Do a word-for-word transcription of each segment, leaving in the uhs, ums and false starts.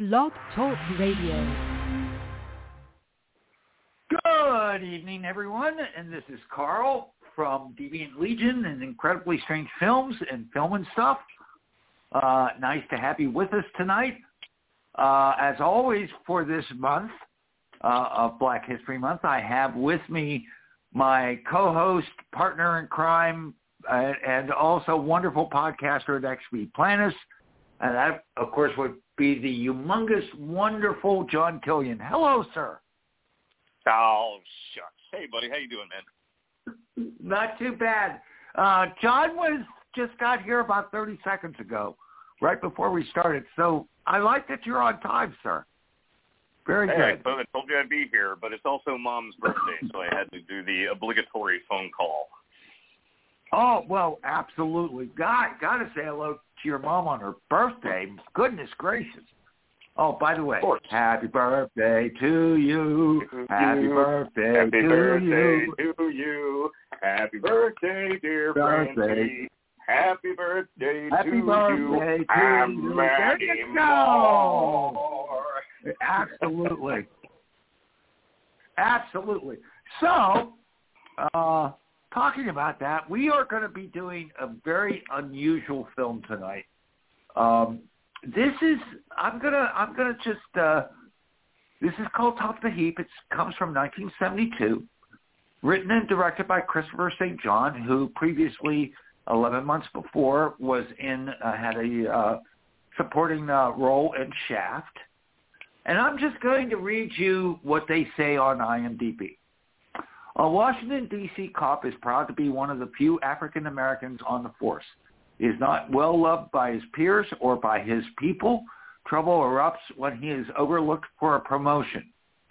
Blog Talk Radio. Good evening, everyone, and this is Carl from Deviant Legion and Incredibly Strange Films and Film and Stuff. Uh, nice to have you with us tonight. Uh, as always, for this month uh, of Black History Month, I have with me my co-host, partner in crime, uh, and also wonderful podcaster at X V Planus, and that, of course, would be the humongous, wonderful John Killian. Hello, sir. Oh, shucks. Hey, buddy. How you doing, man? Not too bad. Uh, John was just got here about thirty seconds ago, right before we started. So I like that you're on time, sir. Very hey, good. I told you I'd be here, but it's also Mom's birthday, so I had to do the obligatory phone call. Oh, well, absolutely. God, got to say hello to your mom on her birthday. Goodness gracious. Oh, by the way, happy birthday to you. Happy birthday happy to birthday you. to you. Happy birthday, dear Birthday. Francie. Happy birthday Happy to birthday you. to I'm you. ready There you more. go. Absolutely. Absolutely. So, uh, talking about that, we are going to be doing a very unusual film tonight. Um, This is I'm gonna I'm gonna just uh, this is called Top the Heap. It comes from nineteen seventy-two, written and directed by Christopher Saint John, who previously eleven months before was in uh, had a uh, supporting uh, role in Shaft. And I'm just going to read you what they say on IMDb. A Washington, D C cop is proud to be one of the few African Americans on the force. He is not well loved by his peers or by his people. Trouble erupts when he is overlooked for a promotion.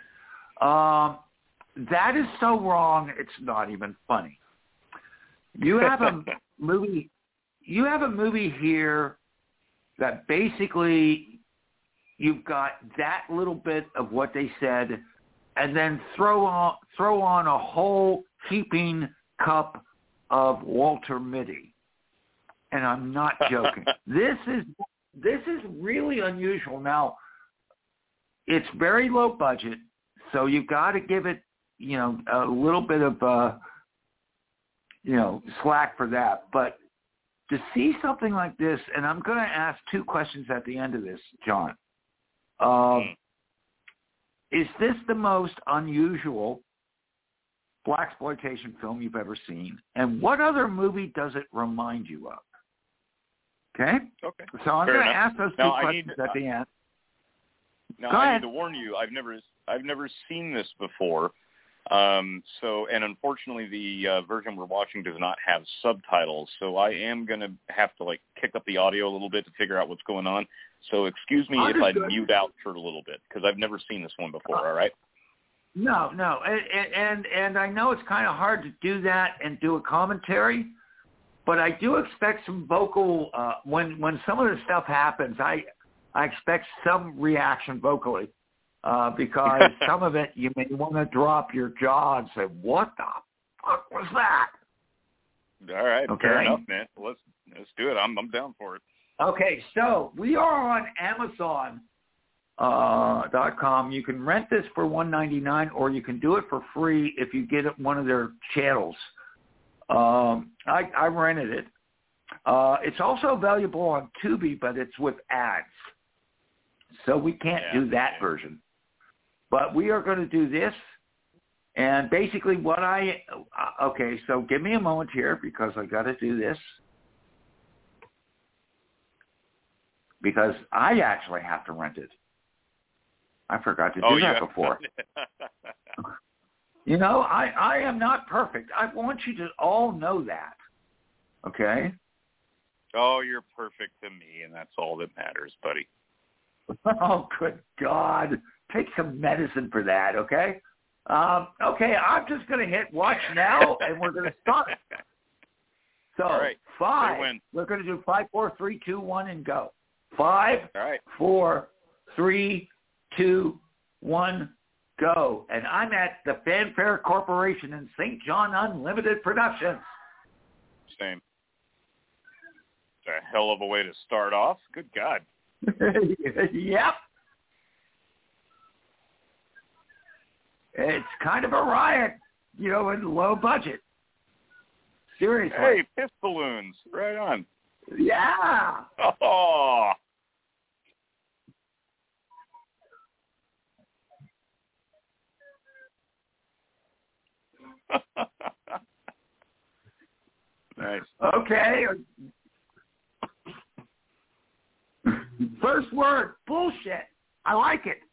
Um, that is so wrong, it's not even funny. You have a movie. You have a movie here that basically you've got that little bit of what they said, and then throw on throw on a whole heaping cup of Walter Mitty. And I'm not joking. This is this is really unusual. Now, it's very low budget, so you've got to give it, you know, a little bit of, uh, you know, slack for that. But to see something like this, and I'm going to ask two questions at the end of this, John. Um, is this the most unusual blaxploitation film you've ever seen? And what other movie does it remind you of? Okay. Okay. So I'm Fair going to enough. ask those two now, questions I need, at the end. Now Go I ahead. need to warn you. I've never I've never seen this before. Um, so and unfortunately, the uh, version we're watching does not have subtitles. So I am going to have to like kick up the audio a little bit to figure out what's going on. So excuse me if I mute out for a little bit because I've never seen this one before. All right. No, no, and and, and I know it's kind of hard to do that and do a commentary. But I do expect some vocal uh, when when some of this stuff happens. I I expect some reaction vocally uh, because some of it you may want to drop your jaw and say, "What the fuck was that?" All right, okay. Fair enough, man. Let's let's do it. I'm I'm down for it. Okay, so we are on Amazon uh, dot com. You can rent this for one ninety-nine, or you can do it for free if you get one of their channels. Um, I, I rented it. Uh, it's also available on Tubi, but it's with ads. So we can't yeah, do that yeah. version. But we are going to do this. And basically what I, uh, okay, so give me a moment here because I got to do this. Because I actually have to rent it. I forgot to do oh, that yeah. before. You know, I, I am not perfect. I want you to all know that. Okay? Oh, you're perfect to me, and that's all that matters, buddy. Oh, good God. Take some medicine for that, okay? Um, okay, I'm just going to hit watch now, and we're going to start. So, all right. five. When. We're going to do five, four, three, two, one, and go. Five, all right. four, three, two, one, go. And I'm at the Fanfare Corporation in Saint John Unlimited Productions. Same. It's a hell of a way to start off. Good God. Yep. It's kind of a riot, you know, in low budget. Seriously. Hey, piss balloons. Right on. Yeah. Oh. Nice. Okay. First word, bullshit. I like it.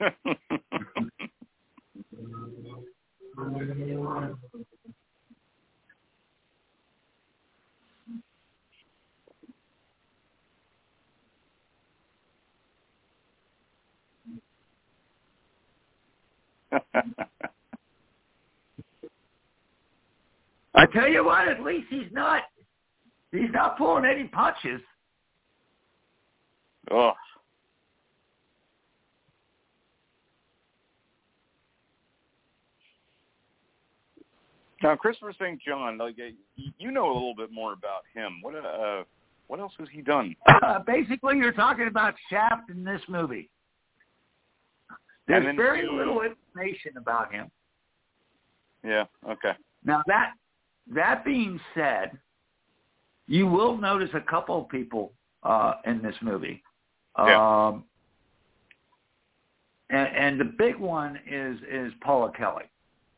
I tell you what, at least he's not he's not pulling any punches. Oh. Now, Christopher Saint John, like you know a little bit more about him. What uh, what else has he done? Uh, basically, you're talking about Shaft in this movie. There's very he... little information about him. Yeah. Okay. Now that that being said, you will notice a couple of people uh, in this movie. Yeah. Um, and, and the big one is is Paula Kelly.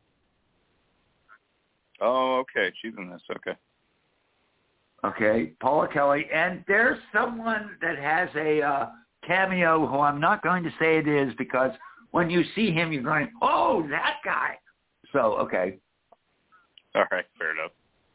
Oh, okay. She's in this. Okay. Okay, Paula Kelly. And there's someone that has a uh, cameo who I'm not going to say it is because when you see him, you're going, oh, that guy. So, okay. All right. Fair enough.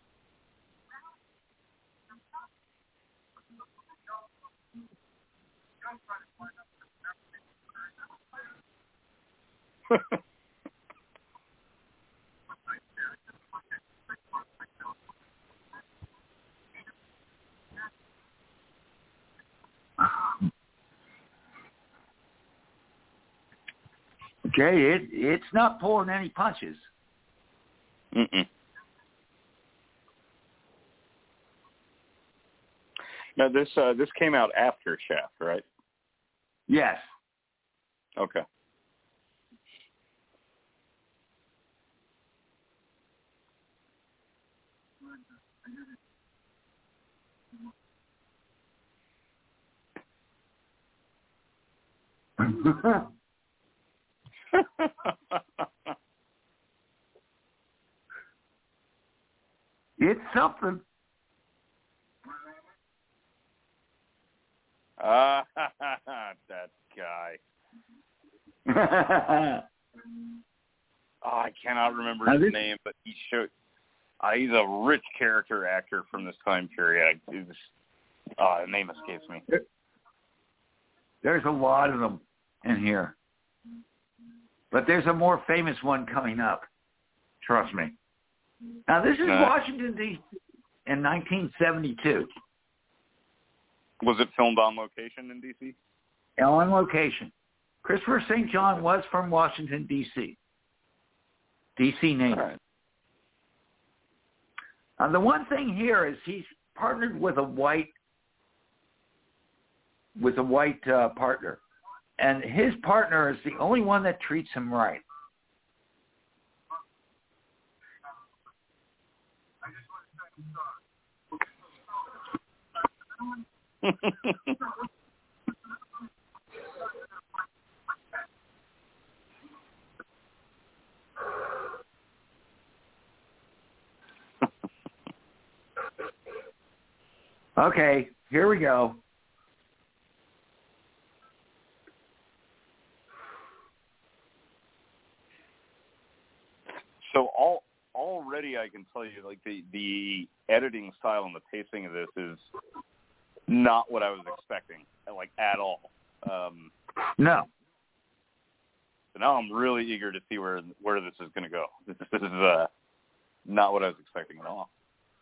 Okay, it it's not pulling any punches. Mm-mm. Now this uh, this came out after Shaft, right? Yes. Okay. It's something. Ah, uh, that guy. Oh, I cannot remember his this... name, but he showed. Uh, he's a rich character actor from this time period. It was, uh, the name escapes me. There's a lot of them in here, but there's a more famous one coming up. Trust me. Now, this is uh, Washington, D C in nineteen seventy-two. Was it filmed on location in D C? On location. Christopher Saint John was from Washington, D C D C native. Right. Now, the one thing here is he's partnered with a white with a white uh, partner, and his partner is the only one that treats him right. Okay, here we go. So all already I can tell you, like, the, the editing style and the pacing of this is not what I was expecting, like, at all. Um, no. So now I'm really eager to see where where this is going to go. This, this is uh, not what I was expecting at all.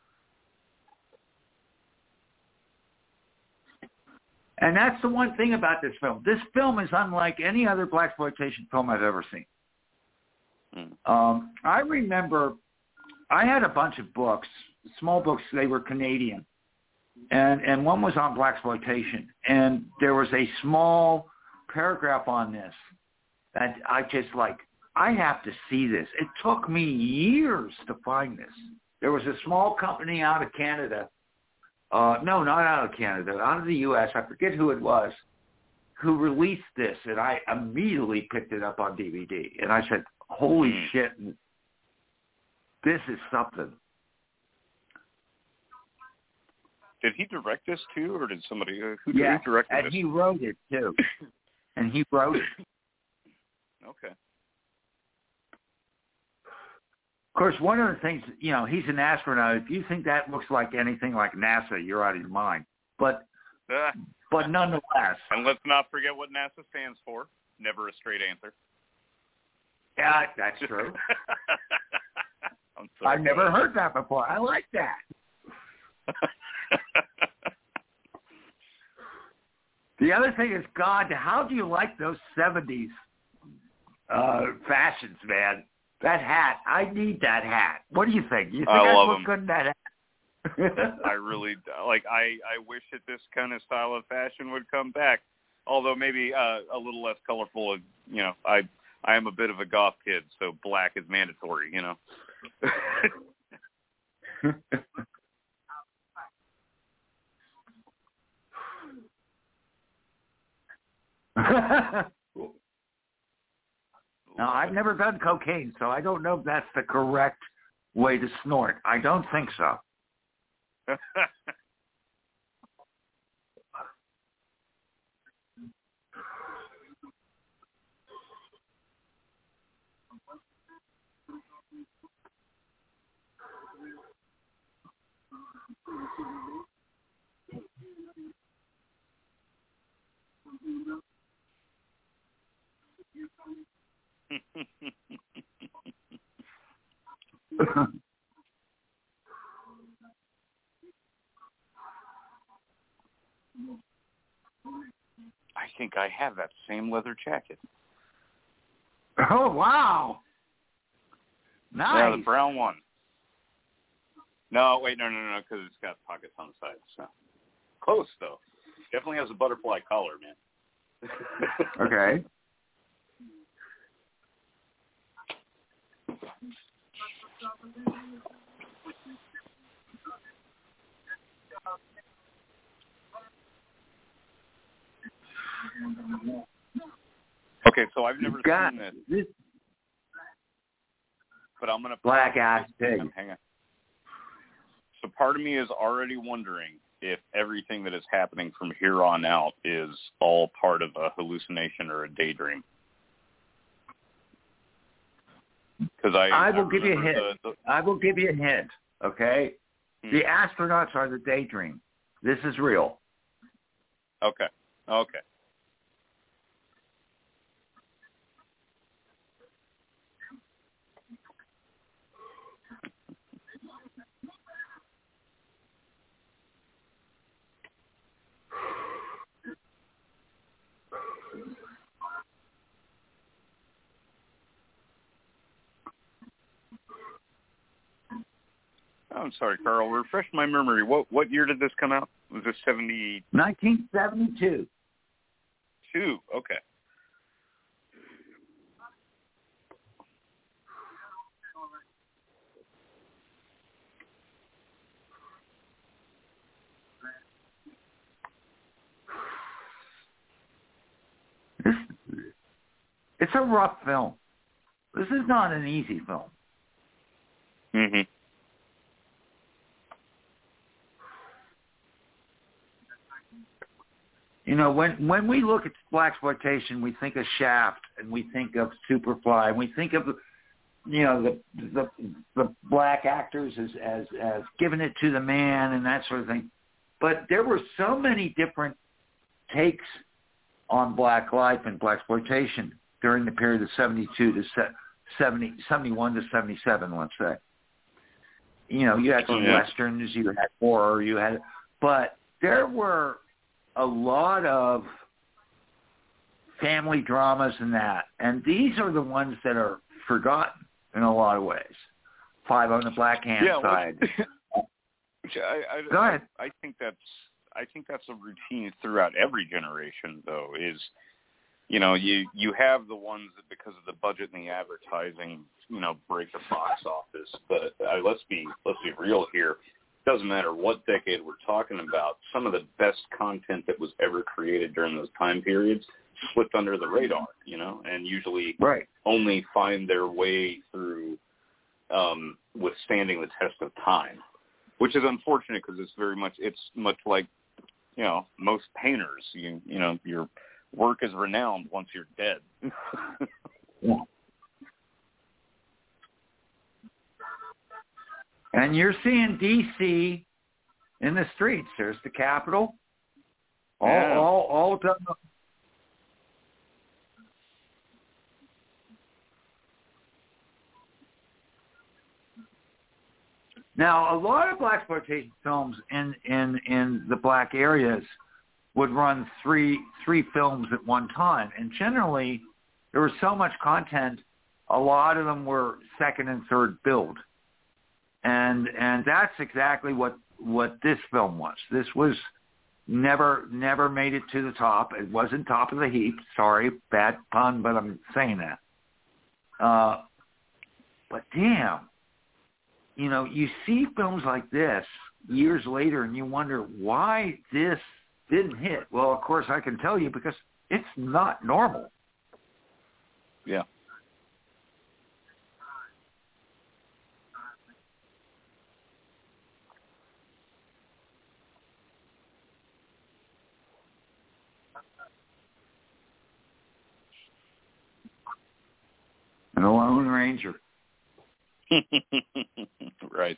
And that's the one thing about this film. This film is unlike any other blaxploitation film I've ever seen. Mm. Um, I remember I had a bunch of books, small books. They were Canadian, and and one was on blaxploitation, and there was a small paragraph on this that I just like. I have to see this. It took me years to find this. There was a small company out of Canada. Uh, no, not out of Canada, out of the U S. I forget who it was, who released this, and I immediately picked it up on D V D. And I said, holy mm. shit, this is something. Did he direct this too, or did somebody, uh, who yeah, directed and this? he wrote it too. and he wrote it. Okay. Of course, one of the things, you know, he's an astronaut. If you think that looks like anything like NASA, you're out of your mind. But, uh, but nonetheless. And let's not forget what NASA stands for. Never a straight answer. Yeah, that's true. I'm so I've good. never heard that before. I like that. The other thing is, God, how do you like those seventies uh, fashions, man? That hat, I need that hat. What do you think? You think I I love look them. good in that hat? I really like. I, I wish that this kind of style of fashion would come back. Although maybe uh, a little less colorful. You know, I I am a bit of a goth kid, so black is mandatory. You know. Now, I've never done cocaine, so I don't know if that's the correct way to snort. I don't think so. I think I have that same leather jacket. Oh, wow. Nice. Yeah, the brown one. No, wait, no, no, no, because it's got pockets on the side. So close, though. Definitely has a butterfly collar, man. Okay. Okay, so I've never got seen this, this but I'm going to... Black Ass Pig. Hang on. So part of me is already wondering if everything that is happening from here on out is all part of a hallucination or a daydream. Because I, I will I give you a hint. The, the, I will give you a hint, okay? Hmm. The astronauts are the daydream. This is real. Okay. Okay. I'm sorry, Carl. Refresh my memory. What what year did this come out? Was this seventy? nineteen seventy-two. Two. Okay. This, it's a rough film. This is not an easy film. Mm-hmm. You know, when when we look at blaxploitation, we think of Shaft and we think of Superfly and we think of, you know, the the the black actors as as as giving it to the man and that sort of thing. But there were so many different takes on black life and blaxploitation during the period of seventy-two to seventy, seventy-one to seventy-seven, let's say. You know, you had some yeah. westerns, you had horror, you had, but there were a lot of family dramas and that, and these are the ones that are forgotten in a lot of ways. Five on the Black Hand yeah, side. Which I, I, Go ahead. I, I think that's I think that's a routine throughout every generation, though. Is you know, you you have the ones that because of the budget and the advertising, you know, break the box office. But uh, let's be let's be real here. It doesn't matter what decade we're talking about. Some of the best content that was ever created during those time periods slipped under the radar, you know, and usually right. only find their way through um, withstanding the test of time, which is unfortunate because it's very much it's much like, you know, most painters. You you know, your work is renowned once you're dead. Yeah. And you're seeing D C in the streets. There's the Capitol. All, Yeah. all, all done. Now, a lot of blaxploitation films in, in, in the black areas would run three three films at one time, and generally there was so much content. A lot of them were second and third build. And and that's exactly what, what this film was. This was never never made it to the top. It wasn't top of the heap. Sorry, bad pun, but I'm saying that. Uh, but damn, you know, you see films like this years later, and you wonder why this didn't hit. Well, of course, I can tell you because it's not normal. Yeah. An Lone Ranger. Right.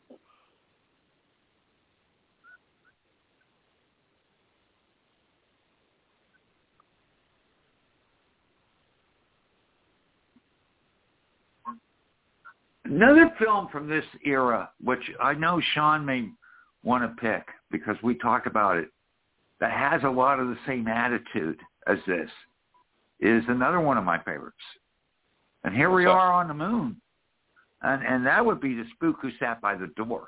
Another film from this era, which I know Sean may want to pick because we talked about it, that has a lot of the same attitude as this, is another one of my favorites. And here we are on the moon. And and that would be The Spook Who Sat by the Door.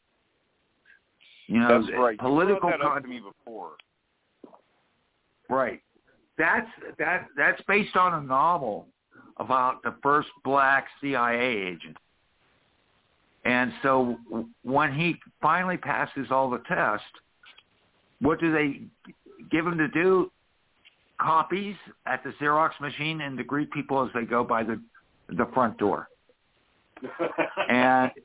You know, that's right. Political you brought that up con- to me before. Right. That's that that's based on a novel about the first black C I A agent. And so when he finally passes all the tests, what do they give him to do? Copies at the Xerox machine and to greet people as they go by the the front door. and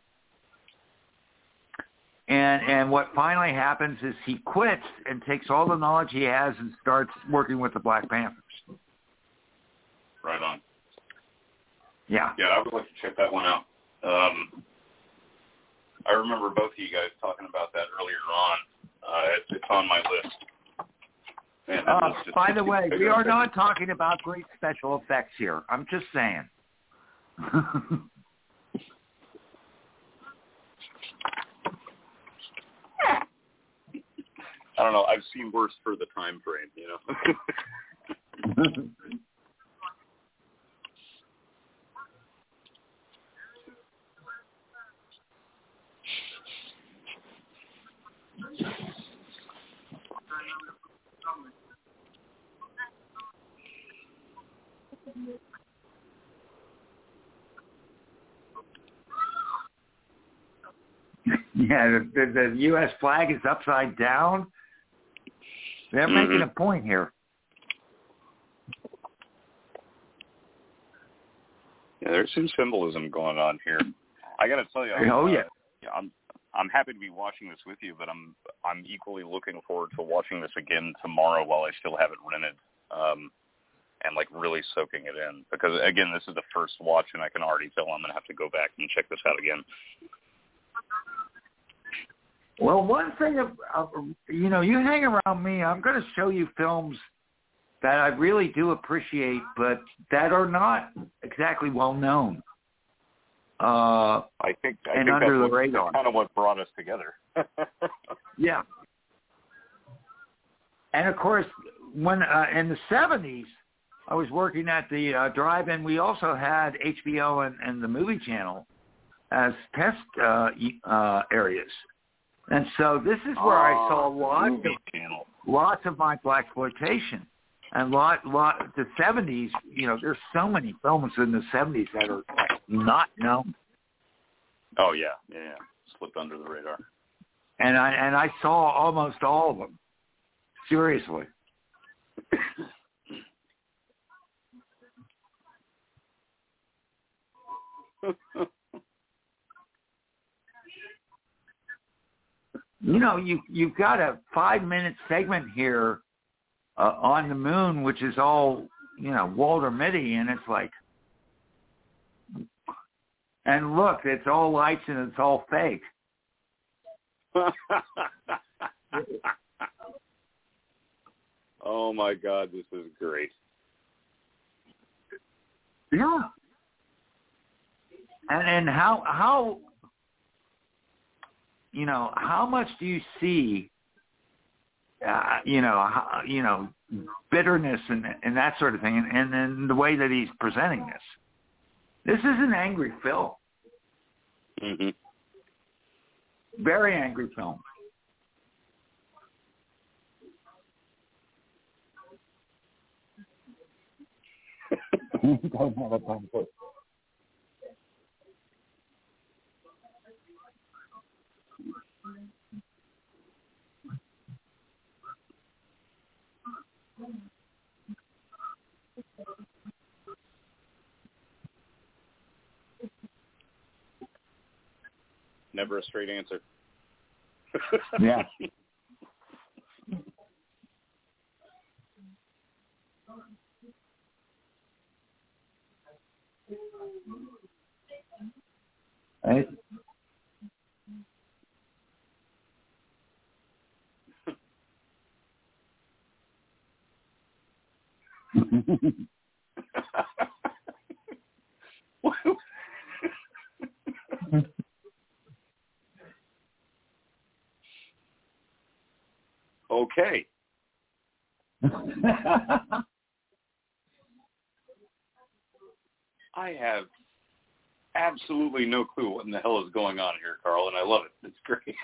and and what finally happens is he quits and takes all the knowledge he has and starts working with the Black Panthers. Right on. Yeah. Yeah, I would like to check that one out. Um, I remember both of you guys talking about that earlier on. Uh, it's, it's on my list. Man, that Uh, list just by keeps the way, getting we bigger are and bigger. not talking about great special effects here. I'm just saying. I don't know. I've seen worse for the time frame, you know. Yeah, the, the, the U S flag is upside down. They're Mm-hmm. making a point here. Yeah, there's some symbolism going on here. I got to tell you, I'm, Oh, yeah. uh, I'm I'm happy to be watching this with you, but I'm I'm equally looking forward to watching this again tomorrow while I still have it rented, um, and like really soaking it in. Because again, this is the first watch, and I can already tell I'm gonna have to go back and check this out again. Well, one thing, of, of, you know, you hang around me, I'm going to show you films that I really do appreciate, but that are not exactly well known. Uh, I think I and think under that's, the what, radar. that's kind of what brought us together. Yeah. And, of course, when uh, in the seventies, I was working at the uh, drive-in. We also had H B O and, and the Movie Channel as test uh, uh, areas. And so this is where I saw lots Movie of, Channel. lots of my blaxploitation. And lot, lot, the seventies, you know, there's so many films in the seventies that are not known. Oh yeah, yeah, yeah. Slipped under the radar. And I and I saw almost all of them. Seriously. You know, you you've got a five minute segment here uh, on the moon, which is all, you know, Walter Mitty, and it's like, and look, it's all lights and it's all fake. Oh my God, this is great. Yeah. And and how how you know how much do you see uh, you know how, you know bitterness and and that sort of thing, and, and then the way that he's presenting this. This is an angry film. Mm-hmm. Very angry film. Never a straight answer. Yeah. Right. Okay. I have absolutely no clue what in the hell is going on here, Carl, and I love it. It's great.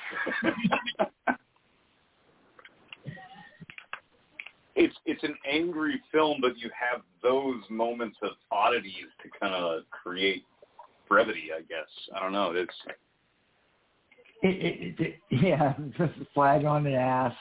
it's it's an angry film, but you have those moments of oddities to kind of create brevity, I guess. I don't know. It's it, it, it, yeah, just a flag on the ass.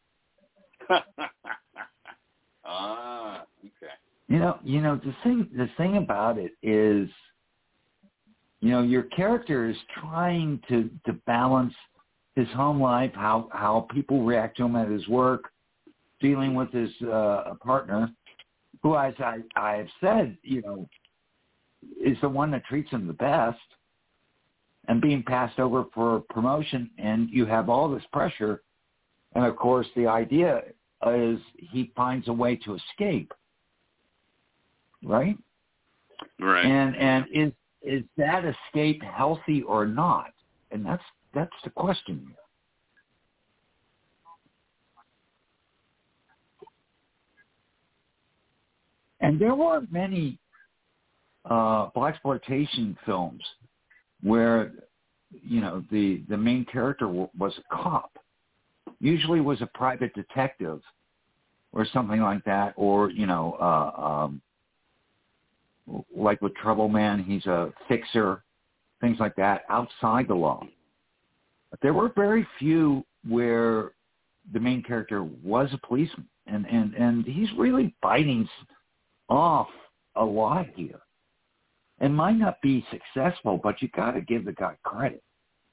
Ah, okay. You know, you know the thing. The thing about it is, you know, your character is trying to, to balance his home life, how how people react to him at his work, dealing with his uh, partner, who, as I I have said, you know, is the one that treats him the best, and being passed over for promotion, and you have all this pressure, and of course the idea is he finds a way to escape. Right? Right. And and is is that escape healthy or not? And that's that's the question here. And there weren't many uh, blaxploitation films where, you know, the the main character w- was a cop. Usually was a private detective or something like that, or, you know, uh, um, like with Trouble Man, he's a fixer, things like that, outside the law. But there were very few where the main character was a policeman, and, and, and he's really biting off a lot here. It might not be successful, but you got to give the guy credit.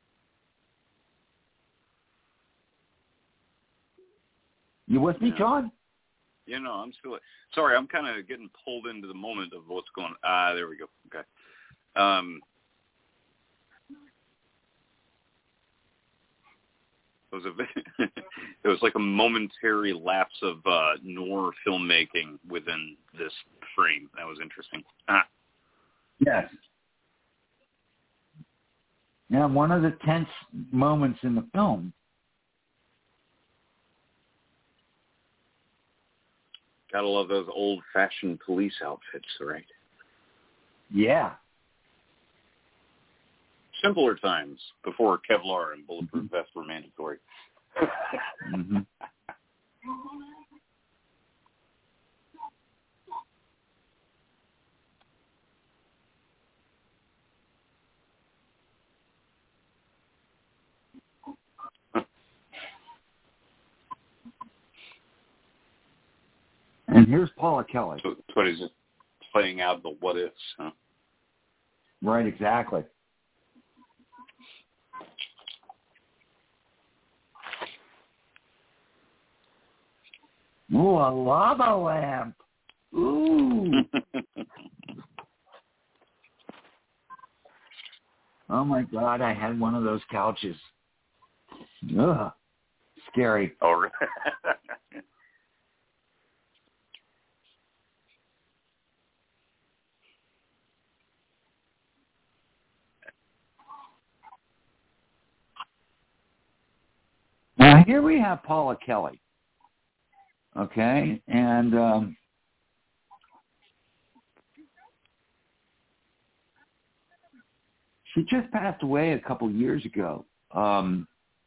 You with me, Yeah. John? You know, I'm still sorry. I'm kind of getting pulled into the moment of what's going on. Ah, there we go. Okay. Um, it was a it was like a momentary lapse of uh, noir filmmaking within this frame. That was interesting. Ah. Yes. Now, one of the tense moments in the film. Gotta love those old-fashioned police outfits, right? Yeah. Simpler times before Kevlar and bulletproof mm-hmm. vests were mandatory. mm-hmm. And here's Paula Kelly. So what is it? Playing out the what ifs, huh? Right, exactly. Ooh, a lava lamp. Ooh. Oh, my God, I had one of those couches. Ugh, scary. Oh, really? Now, here we have Paula Kelly, okay, and um, she just passed away a couple years ago, um,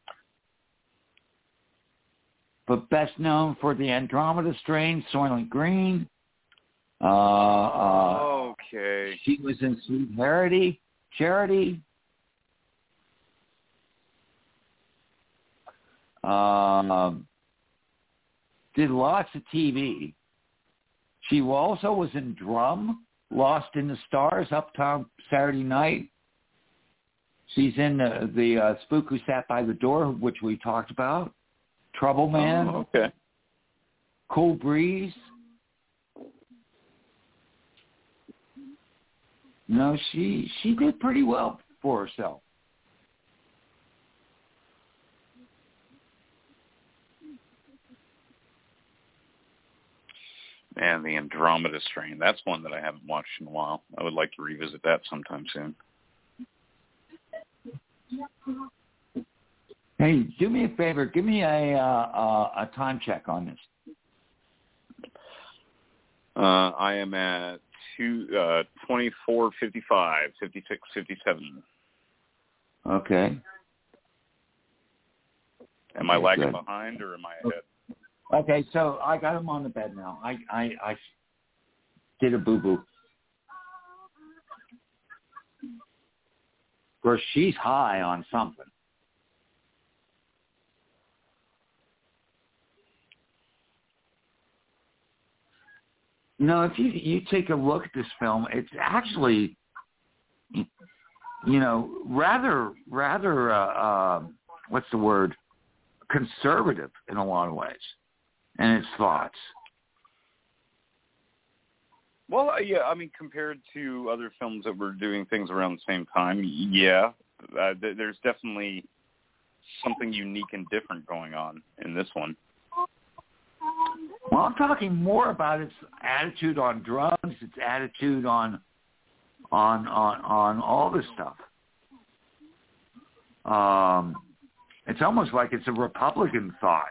but best known for the Andromeda Strain, Soylent Green. Uh, uh, okay. She was in Sweet Charity. Charity. Um, did lots of T V. She also was in Drum, Lost in the Stars, Uptown Saturday Night. She's in the, the uh, Spook Who Sat by the Door, which we talked about. Trouble Man. Oh, okay. Cool Breeze. No, she she did pretty well for herself. Man, the Andromeda Strain. That's one that I haven't watched in a while. I would like to revisit that sometime soon. Hey, do me a favor. Give me a uh, uh, a time check on this. Uh, I am at two uh, twenty-four fifty-five, fifty-six fifty-seven. Okay. Am I Okay, lagging good. behind or am I ahead? Okay, so I got him on the bed now. I I, I did a boo-boo. Of course, she's high on something. You know, if you you take a look at this film, it's actually, you know, rather rather uh, uh, what's the word? Conservative in a lot of ways, and its thoughts. Well, uh, yeah, I mean, compared to other films that were doing things around the same time, yeah, uh, th- there's definitely something unique and different going on in this one. Well, I'm talking more about its attitude on drugs, its attitude on on on on all this stuff. Um, it's almost like it's a Republican thought.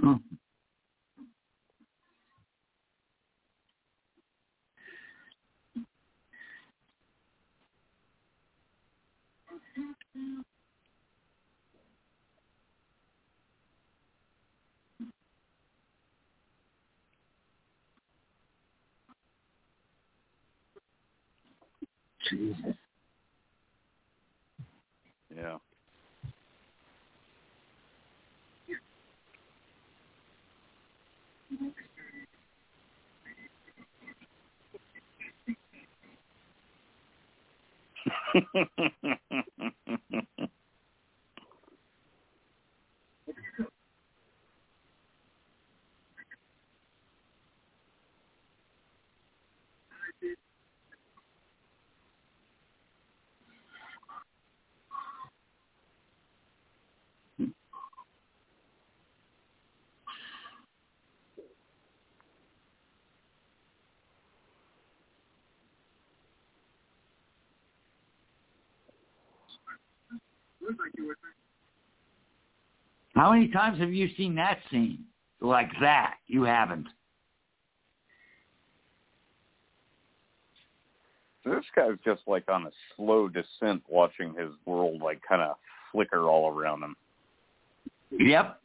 Jesus. Yeah. How many times have you seen that scene like that? You haven't. This guy's just like on a slow descent, watching his world like kind of flicker all around him. Yep.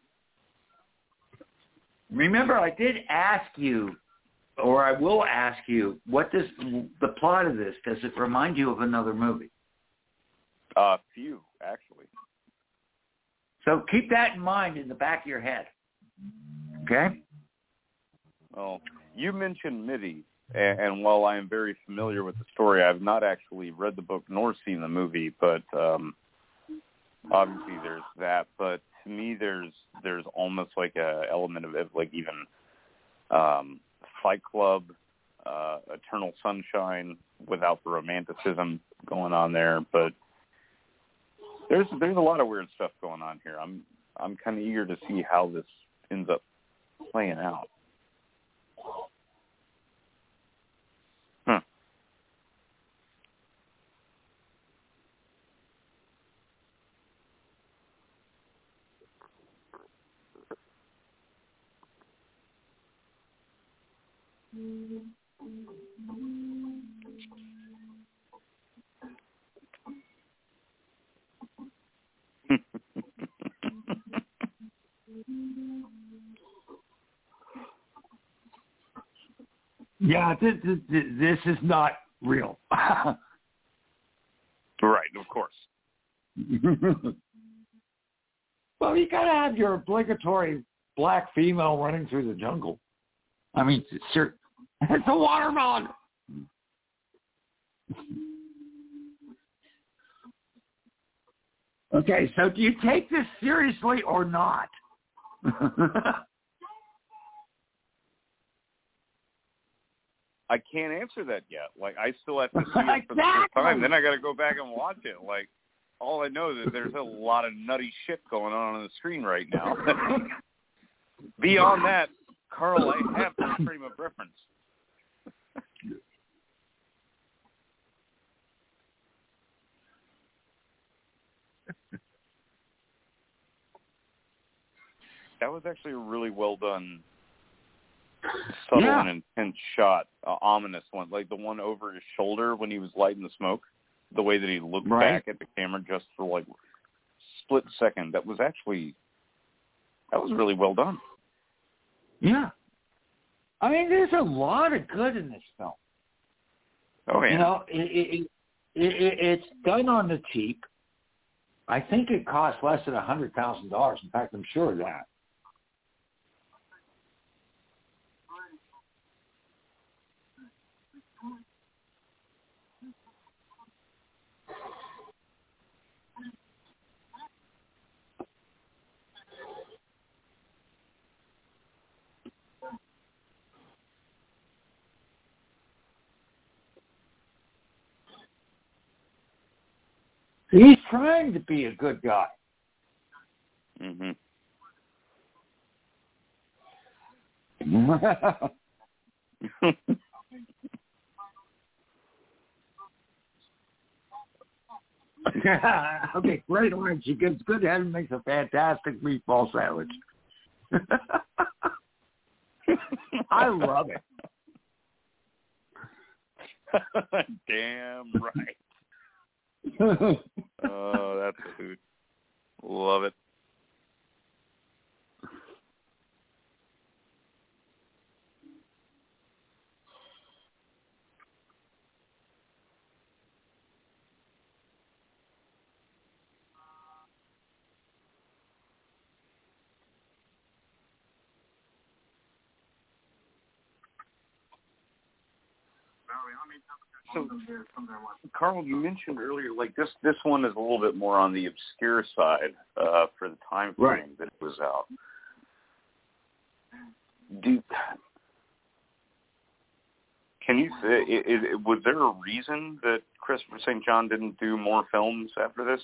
Remember, I did ask you, or I will ask you, what does the plot of this, does it remind you of another movie? A uh, few, actually. So keep that in mind in the back of your head. Okay? Well, you mentioned Mitty, and, and while I am very familiar with the story, I've not actually read the book nor seen the movie, but um, obviously there's that. But to me, there's there's almost like a element of it, like even um, Fight Club, uh, Eternal Sunshine, without the romanticism going on there. But there's there's a lot of weird stuff going on here. I'm I'm kind of eager to see how this ends up playing out. Huh. Yeah, this, this, this is not real. Right, of course. Well, you got to have your obligatory black female running through the jungle. I mean, it's, sure, it's a watermelon. Okay, so do you take this seriously or not? I can't answer that yet. Like, I still have to see it for the first time. Then I got to go back and watch it. Like, all I know is that there's a lot of nutty shit going on on the screen right now. Beyond that, Carl, I have no frame of reference. That was actually a really well done, subtle yeah. and intense shot, uh, ominous one, like the one over his shoulder when he was lighting the smoke. The way that he looked right. back at the camera just for like a split second. That was actually, that was really well done. Yeah. I mean, there's a lot of good in this film. Oh, yeah. You know, it, it, it, it, it's done on the cheap. I think it cost less than one hundred thousand dollars. In fact, I'm sure of that. He's trying to be a good guy. Mm-hmm. Okay, great orange. She gets good head and makes a fantastic meatball sandwich. I love it. Damn right. Oh, that's a hoot. Love it. So, Carl, you mentioned earlier, like this, this one is a little bit more on the obscure side uh, for the time frame Right. that it was out. Do can you say? It, it, was there a reason that Christopher Saint John didn't do more films after this?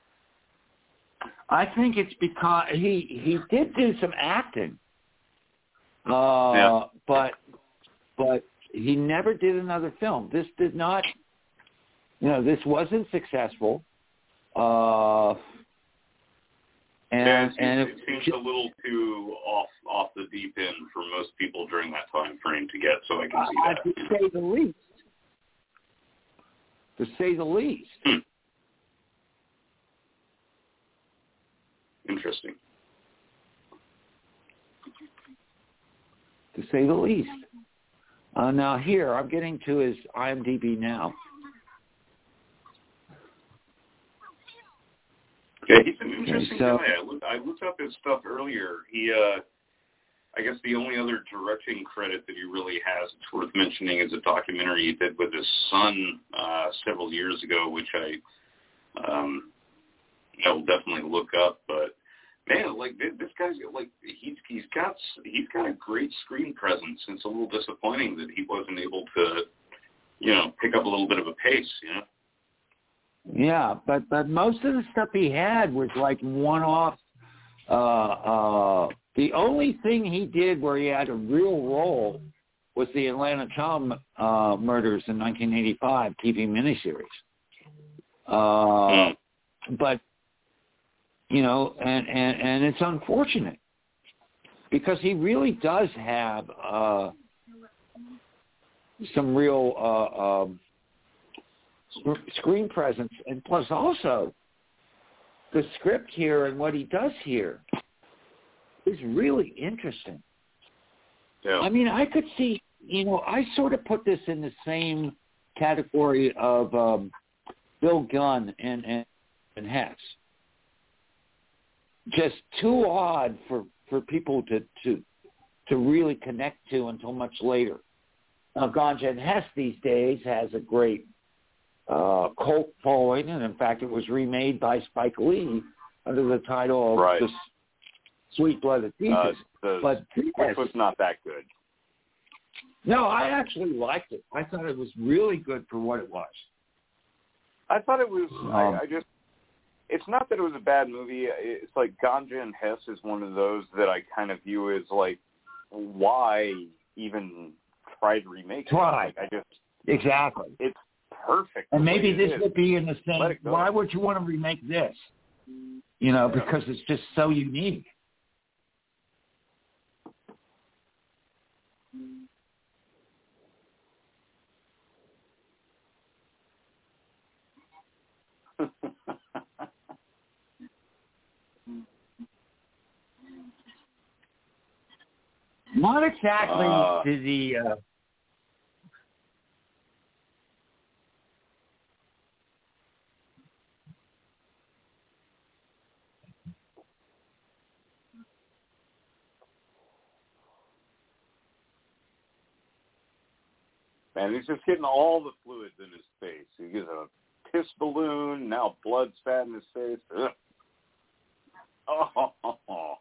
I think it's because he he did do some acting, uh, Yeah. but but he never did another film. This did not, you know, this wasn't successful, uh, and yeah, it seems, and it seems a little too off off the deep end for most people during that time frame to get. So I can see uh, that. to say the least, to say the least. Hmm. Interesting. To say the least. Uh, now here, I'm getting to his IMDb now. Yeah, he's an interesting so, guy. I looked, I looked up his stuff earlier. He, uh, I guess the only other directing credit that he really has that's worth mentioning is a documentary he did with his son uh, several years ago, which I, um, I will definitely look up. But man, like this guy's like he's he's got he's got a great screen presence. And it's a little disappointing that he wasn't able to, you know, pick up a little bit of a pace. You know. Yeah, but but most of the stuff he had was like one-off. Uh, uh, the only thing he did where he had a real role was the Atlanta Child uh, Murders in nineteen eighty-five T V miniseries. Uh, but you know, and, and, and it's unfortunate because he really does have uh, some real uh, um, screen presence, and plus also the script here and what he does here is really interesting. Yeah. I mean, I could see, you know, I sort of put this in the same category of um, Bill Gunn and, and, and Hess. Just too odd for, for people to, to to really connect to until much later. Now, Ganja and Hess these days has a great uh, cult following, and in fact, it was remade by Spike Lee under the title of Right. The Sweet-Blooded Jesus. Uh, the, but which was not that good. No, I actually liked it. I thought it was really good for what it was. I thought it was. Um, I, I just. It's not that it was a bad movie. It's like Ganja and Hess is one of those that I kind of view as like, why even try to remake it? Try. Like, I just Exactly. it's perfect. And the maybe way this it is. would be in the Let same. it go. Why would you want to remake this? You know, Yeah. because it's just so unique. Not exactly Uh, to the. Uh, Man, he's just getting all the fluids in his face. He gets a piss balloon, now blood spat in his face. Ugh. Oh.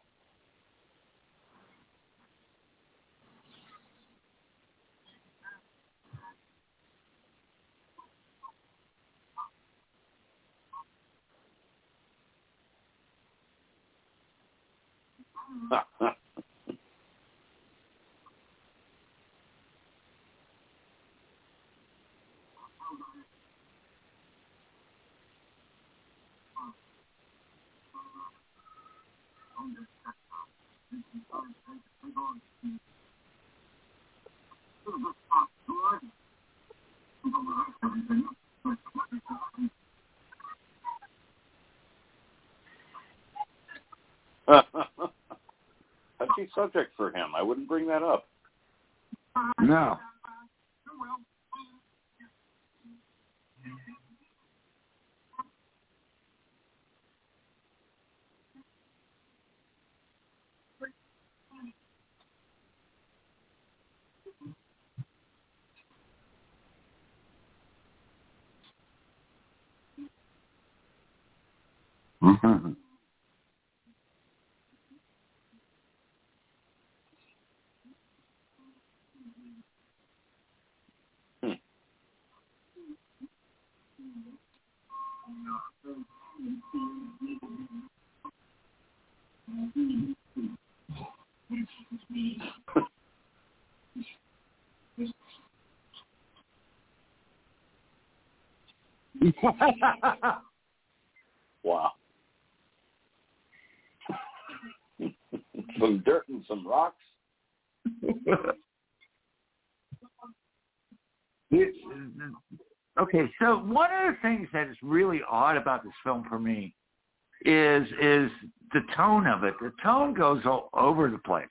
Touchy subject for him. I wouldn't bring that up. No. Mm-hmm. Wow. Some dirt and some rocks. It, okay, so one of the things that is really odd about this film for me is is the tone of it. The tone goes all over the place.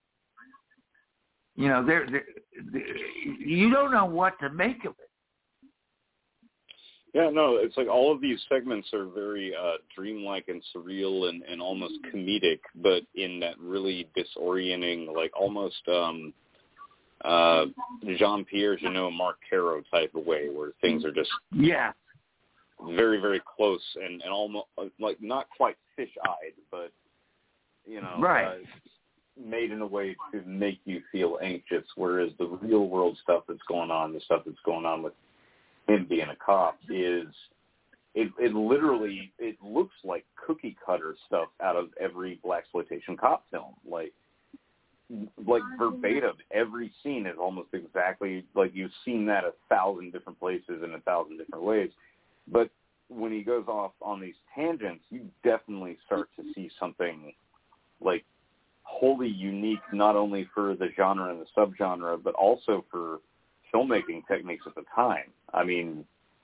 You know, there, you don't know what to make of it. Yeah, no, it's like all of these segments are very uh, dreamlike and surreal and, and almost comedic, but in that really disorienting, like almost um, uh, Jean-Pierre Jeunet, Mark Caro type of way, where things are just yeah very, very close and, and almost like not quite fish-eyed, but you know, right. uh, made in a way to make you feel anxious. Whereas the real world stuff that's going on, the stuff that's going on with him being a cop, is it, it literally it looks like cookie cutter stuff out of every blaxploitation cop film. Like like verbatim, every scene is almost exactly like you've seen that a thousand different places in a thousand different ways. But when he goes off on these tangents, you definitely start to see something like wholly unique, not only for the genre and the subgenre, but also for filmmaking techniques at the time. I mean,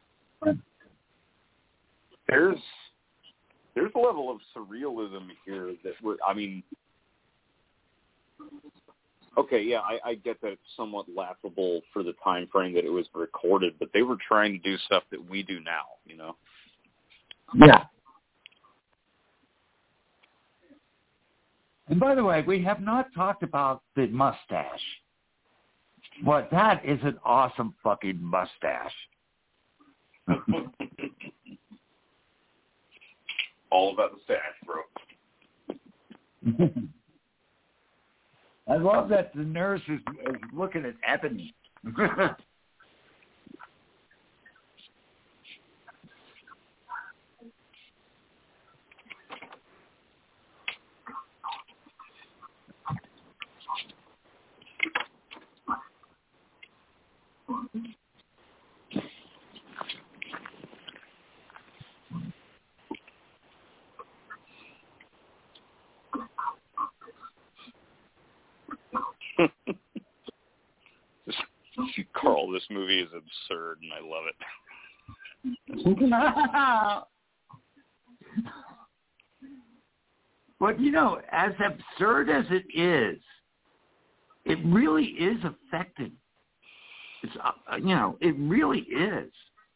there's there's a level of surrealism here that we're, I mean, okay, yeah, I, I get that it's somewhat laughable for the time frame that it was recorded, but they were trying to do stuff that we do now, you know? Yeah. And by the way, we have not talked about the mustache. But that is an awesome fucking mustache. All about the stash, bro. I love that the nurse is, is looking at Ebony. Carl, this movie is absurd, and I love it. But, you know, as absurd as it is, it really is effective. It's, uh, you know, it really is.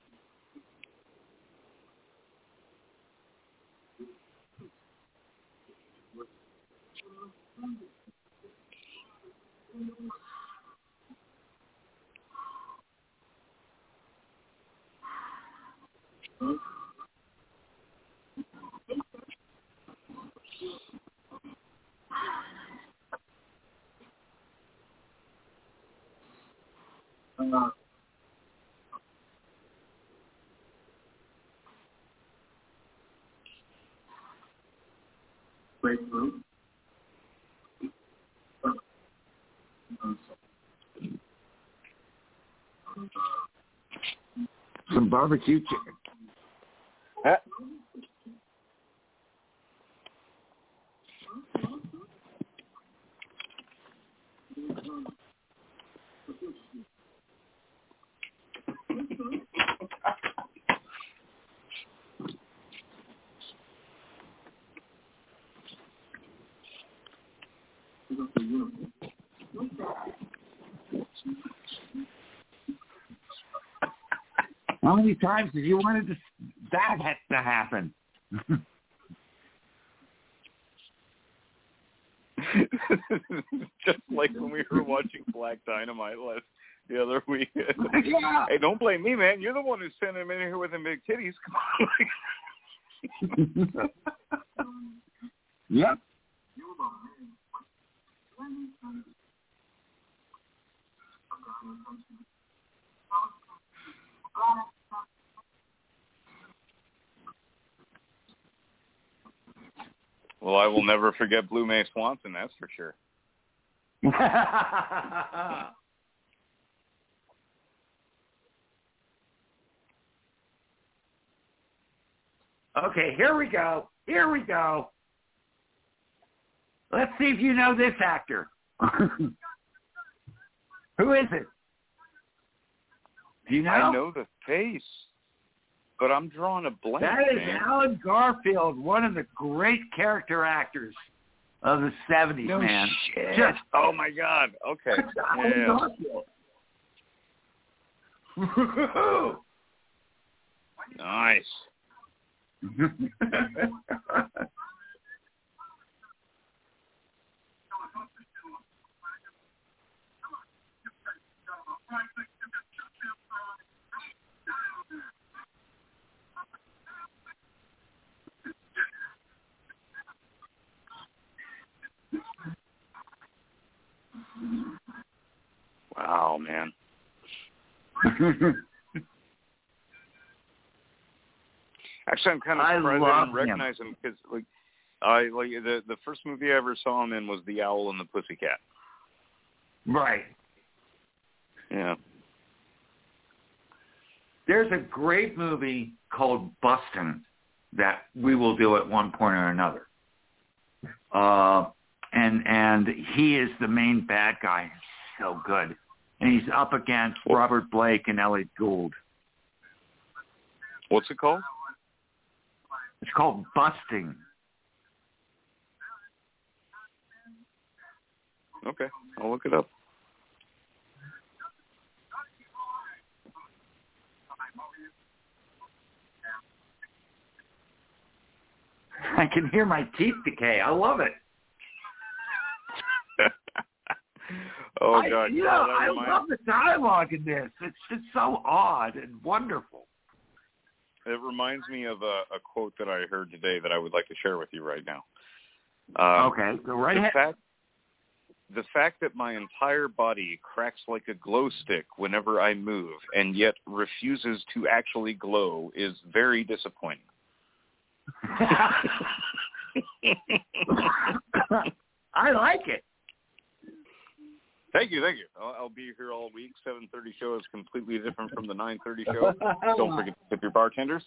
Uh, grapefruit. Some barbecue chicken. Huh? How many times did you want to, that had to happen? Just like when we were watching Black Dynamite last the other week. Yeah. Hey, don't blame me, man. You're the one who's sending him in here with them big titties. Yep. Well, I will never forget Blue May Swanson, that's for sure. Okay, here we go. Here we go. Let's see if you know this actor. Who is it? Do you know? I know the face, but I'm drawing a blank. That is man. Alan Garfield, one of the great character actors of the seventies, no man. Shit. Just, oh, my God. Okay. Alan Yeah. Garfield. Nice. Wow, man. Actually, I'm kind of I surprised I love didn't recognize him because, like, I like the the first movie I ever saw him in was The Owl and the Pussycat. Right. Yeah. There's a great movie called Bustin' that we will do at one point or another. Uh, and and he is the main bad guy. He's so good. And he's up against Robert Blake and Elliot Gould. What's it called? It's called Busting. Okay, I'll look it up. I can hear my teeth decay. I love it. oh, I, God. You know, I love the dialogue in this. It's just so odd and wonderful. It reminds me of a, a quote that I heard today that I would like to share with you right now. Um, okay, go right the ahead. Fact, the fact that my entire body cracks like a glow stick whenever I move and yet refuses to actually glow is very disappointing. I like it. Thank you, thank you. I'll, I'll be here all week. seven thirty show is completely different from the nine thirty show. Don't forget to tip your bartenders.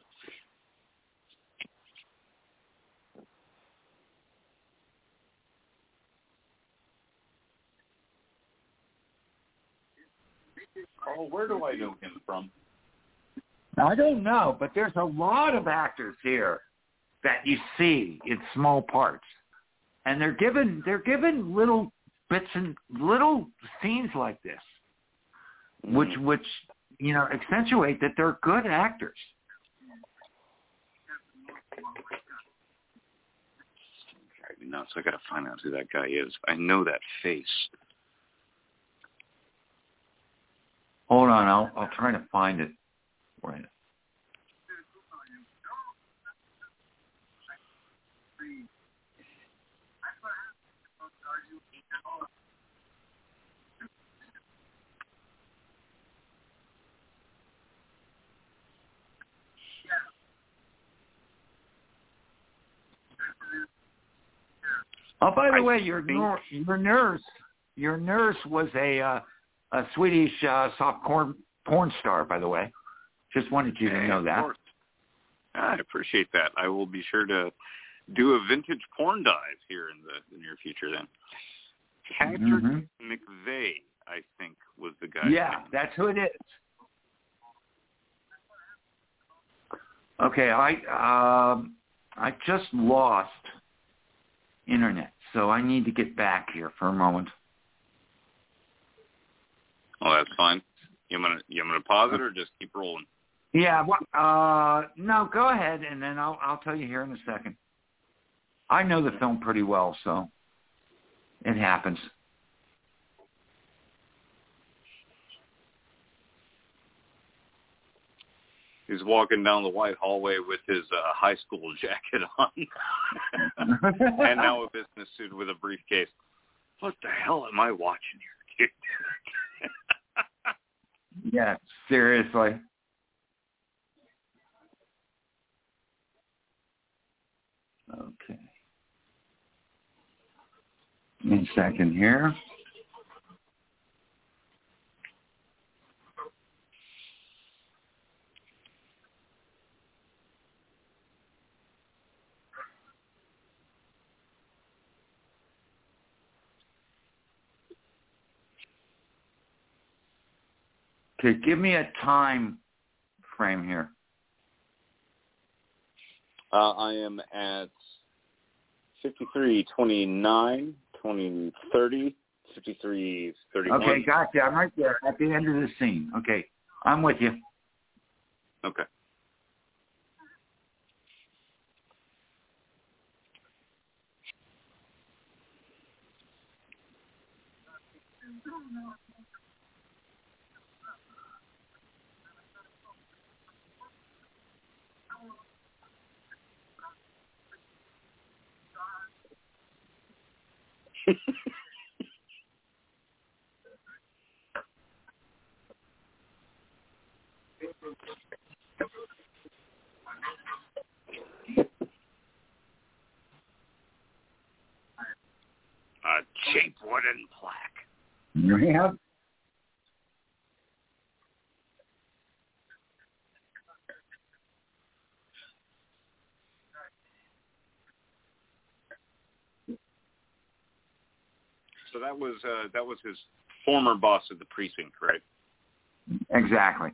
Oh, where do I know him from? I don't know, but there's a lot of actors here that you see in small parts, and they're given they're given little bits and little scenes like this, mm. which which you know accentuate that they're good actors. Drive me nuts! I gotta find out who that guy is. I know that face. Hold on, I'll I'll try to find it. Right. Oh, by the I way, your think... nor- your nurse, your nurse was a uh, a Swedish uh, soft porn porn star. By the way, just wanted you to hey, know that. I appreciate that. I will be sure to do a vintage porn dive here in the, the near future. Then, Patrick mm-hmm. McVeigh, I think, was the guy. Yeah, name. That's who it is. Okay, I um, I just lost internet so I need to get back here for a moment. Oh, that's fine. You want to you want to pause it or just keep rolling? Yeah, well, uh, no, go ahead, and then I'll I'll tell you here in a second. I know the film pretty well, so it happens. He's walking down the white hallway with his uh, high school jacket on, and now a business suit with a briefcase. What the hell am I watching here, kid? Yeah, seriously. Okay. One second here. Okay, give me a time frame here. Uh, I am at fifty-three twenty-nine, twenty, thirty, fifty-three thirty-one. Okay, gotcha. I'm right there at the end of the scene. Okay, I'm with you. Okay. A cheap wooden plaque. Yeah. So that was uh, that was his former boss at the precinct, right? Exactly.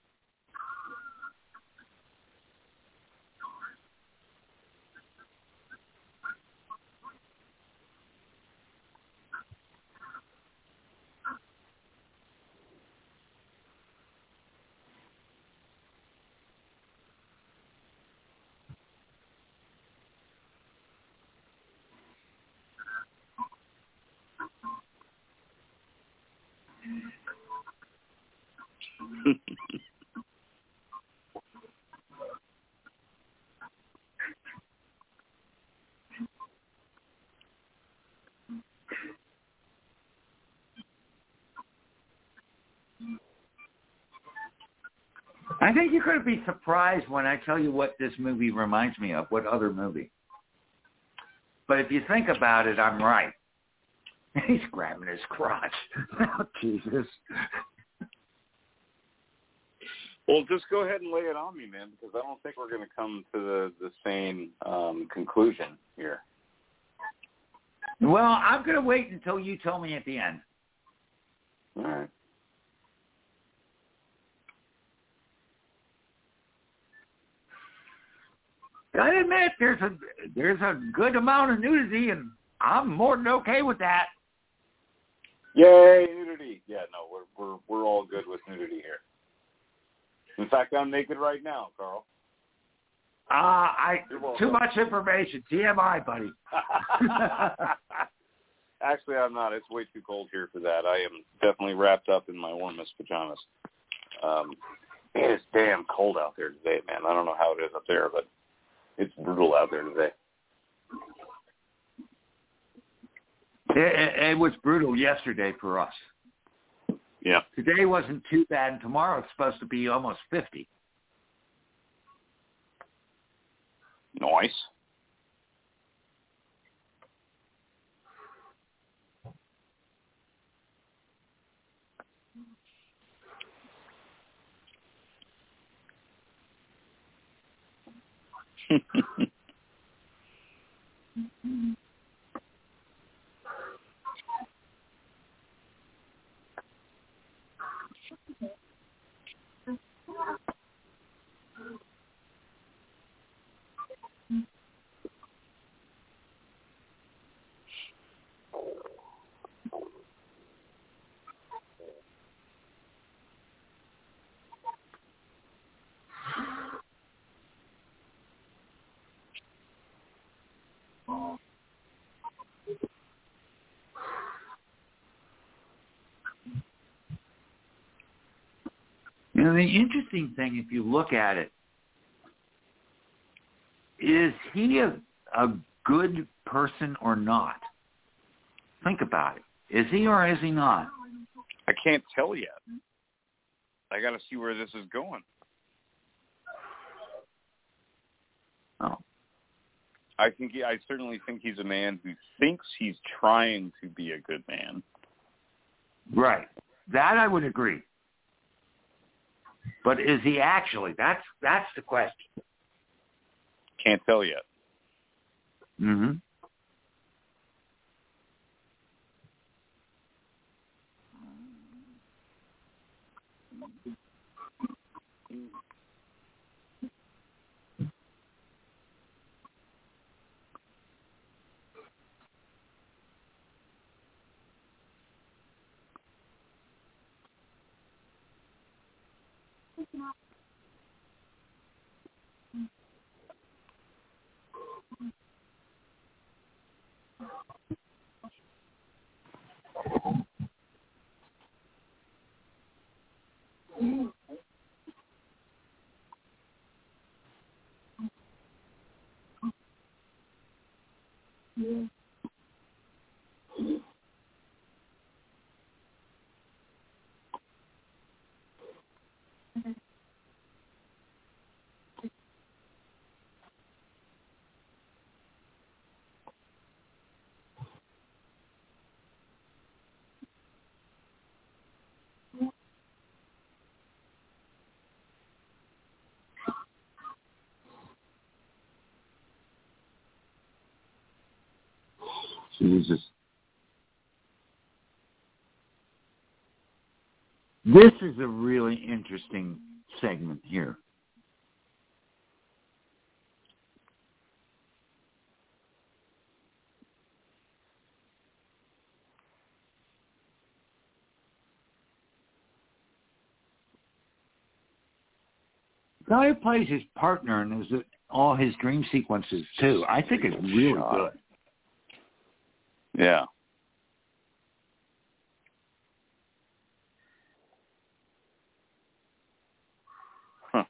I think you're going to be surprised when I tell you what this movie reminds me of, what other movie. But if you think about it, I'm right. He's grabbing his crotch. Oh, Jesus. Well, just go ahead and lay it on me, man, because I don't think we're going to come to the, the same um, conclusion here. Well, I'm going to wait until you tell me at the end. All right. I admit there's a there's a good amount of nudity, and I'm more than okay with that. Yay, nudity! Yeah, no, we're we're we're all good with nudity here. In fact, I'm naked right now, Carl. Uh, I too much information. T M I, buddy. Actually, I'm not. It's way too cold here for that. I am definitely wrapped up in my warmest pajamas. Um, it is damn cold out there today, man. I don't know how it is up there, but it's brutal out there today. It, it, it was brutal yesterday for us. Yeah. Today wasn't too bad, and tomorrow it's supposed to be almost fifty. Nice. You know, the interesting thing, if you look at it, is he a, a good person or not? Think about it. Is he or is he not? I can't tell yet. I got to see where this is going. Oh. I think he, I certainly think he's a man who thinks he's trying to be a good man. Right. That I would agree. But is he actually? That's that's the question. Can't tell yet. Mm-hmm. Jesus. This is a really interesting segment here. The guy who plays his partner and is all his dream sequences too. I think it's really good. Yeah. Huh.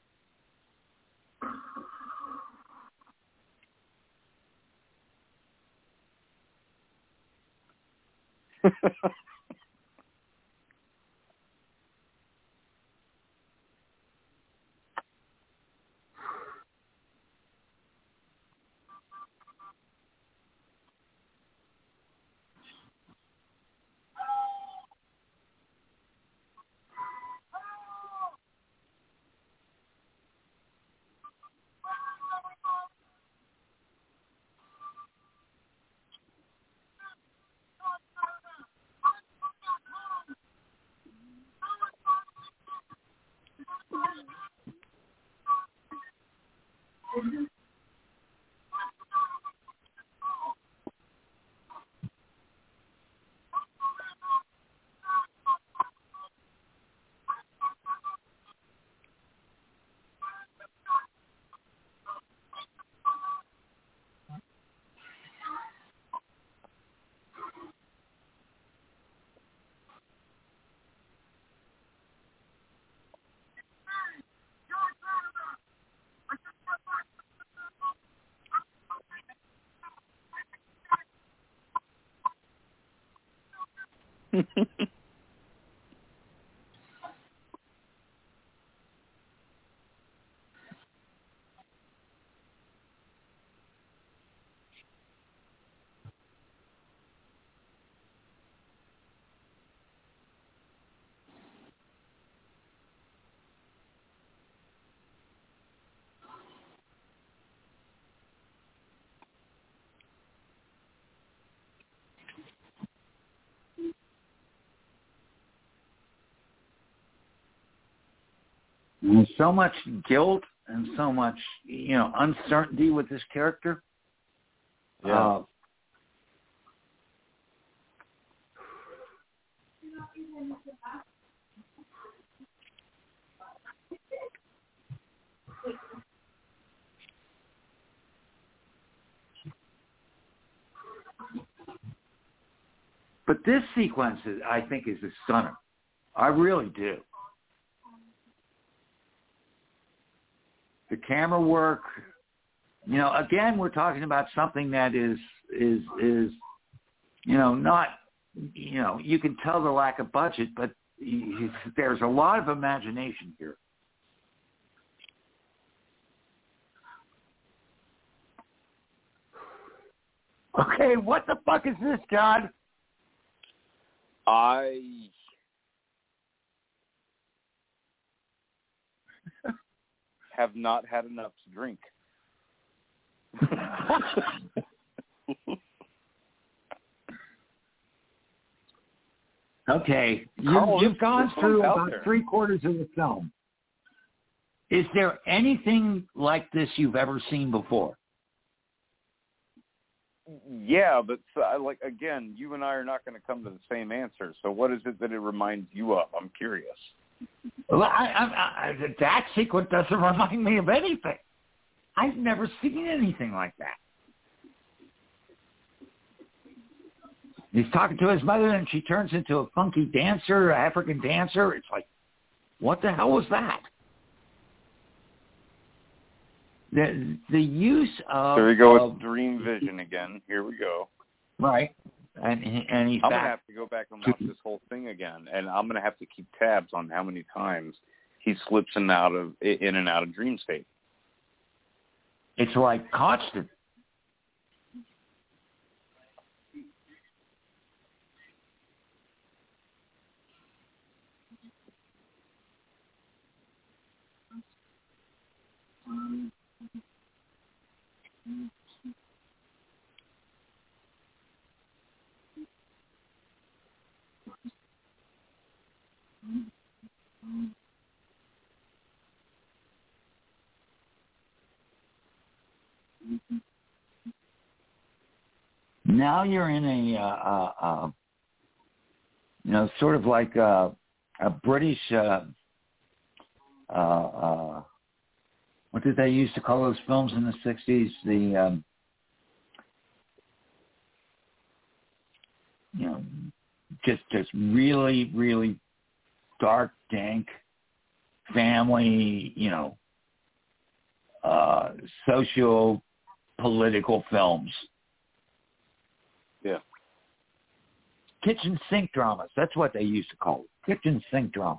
There's so much guilt and so much, you know, uncertainty with this character. Yeah. Uh, but this sequence, is, I think, is a stunner. I really do. camera work. You know, again, we're talking about something that is is is you know not you know you can tell the lack of budget, but there's a lot of imagination here. Okay, what the fuck is this, John? I have not had enough to drink. Okay, you, Carl, you've this, gone this through out about there. three quarters of the film. Is there anything like this you've ever seen before? Yeah, but uh, like again, you and I are not going to come to the same answer. So, what is it that it reminds you of? I'm curious. Well, I, I, I, that sequence doesn't remind me of anything. I've never seen anything like that. He's talking to his mother, and she turns into a funky dancer, an African dancer. It's like, what the hell was that? The the use of There we go of, with Dream Vision again. Here we go. Right, and and he's I'm back. gonna have to go back and watch this whole thing again, and I'm gonna have to keep tabs on how many times he slips in and out of in and out of dream state. It's like constant. Now you're in a, uh, uh, uh, you know, sort of like a, a British, uh, uh, uh, what did they used to call those films in the sixties? The, um, you know, just just really, really dark, dank family, you know, uh, socio-political films. Yeah. Kitchen sink dramas. That's what they used to call it. Kitchen sink dramas.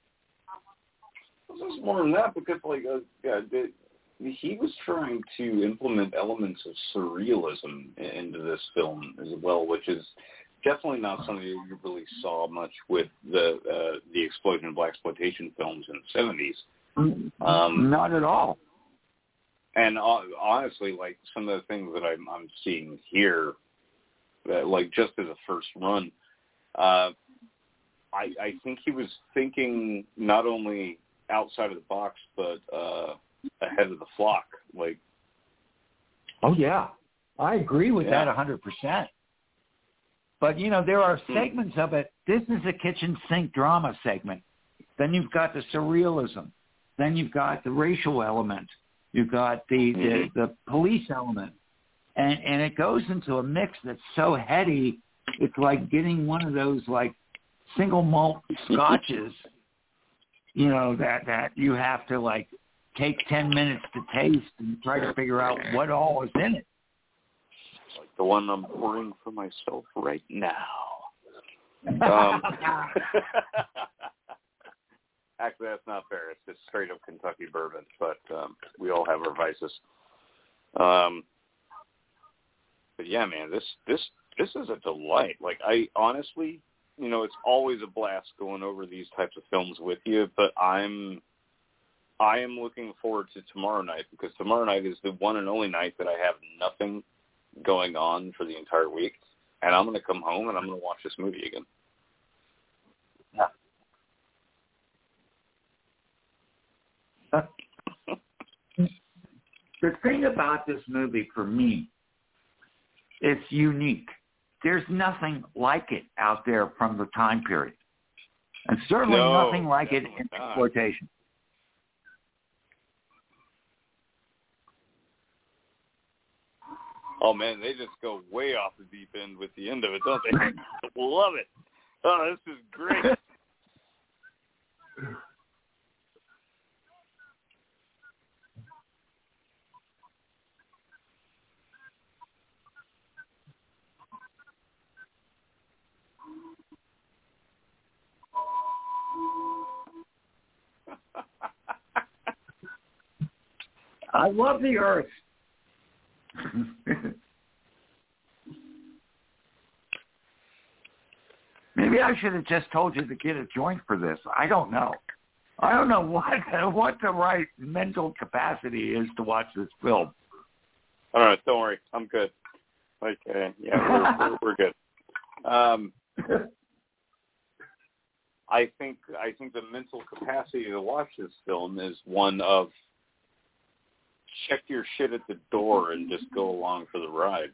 This is more than that because, like, uh, yeah, the, he was trying to implement elements of surrealism into this film as well, which is definitely not something you really saw much with the uh, the explosion of blaxploitation films in the seventies. Um, Not at all. And uh, honestly, like some of the things that I'm, I'm seeing here, uh, like just as a first run, uh, I, I think he was thinking not only outside of the box, but uh, ahead of the flock. Like, oh yeah, I agree with yeah. that a hundred percent. But you know, there are segments of it. This is a kitchen sink drama segment. Then you've got the surrealism. Then you've got the racial element. You've got the the, Mm-hmm. the police element, and and it goes into a mix that's so heady. It's like getting one of those like single malt scotches. You know, that, that you have to, like, take ten minutes to taste and try to figure out what all is in it. Like the one I'm pouring for myself right now. Um, actually, that's not fair. It's just straight up Kentucky bourbon, but um, we all have our vices. Um, but, yeah, man, this, this, this is a delight. Like, I honestly... You know, it's always a blast going over these types of films with you, but I'm, I am looking forward to tomorrow night because tomorrow night is the one and only night that I have nothing going on for the entire week, and I'm going to come home and I'm going to watch this movie again. Yeah. The thing about this movie for me, it's unique. There's nothing like it out there from the time period. And certainly No, nothing like it in not. exploitation. Oh, man, they just go way off the deep end with the end of it, don't they? Love it. Oh, this is great. I love the Earth. Maybe I should have just told you to get a joint for this. I don't know. I don't know what what the right mental capacity is to watch this film. All right, don't worry, I'm good. Like, uh, yeah, we're, we're, we're good. Um, I think I think the mental capacity to watch this film is one of check your shit at the door and just go along for the ride.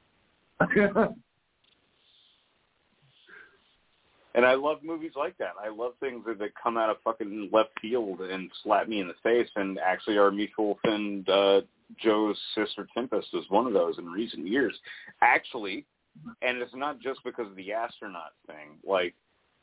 And I love movies like that. I love things that, that come out of fucking left field and slap me in the face. And actually, our mutual friend uh, Joe's sister Tempest was one of those in recent years. Actually, and it's not just because of the astronaut thing. Like,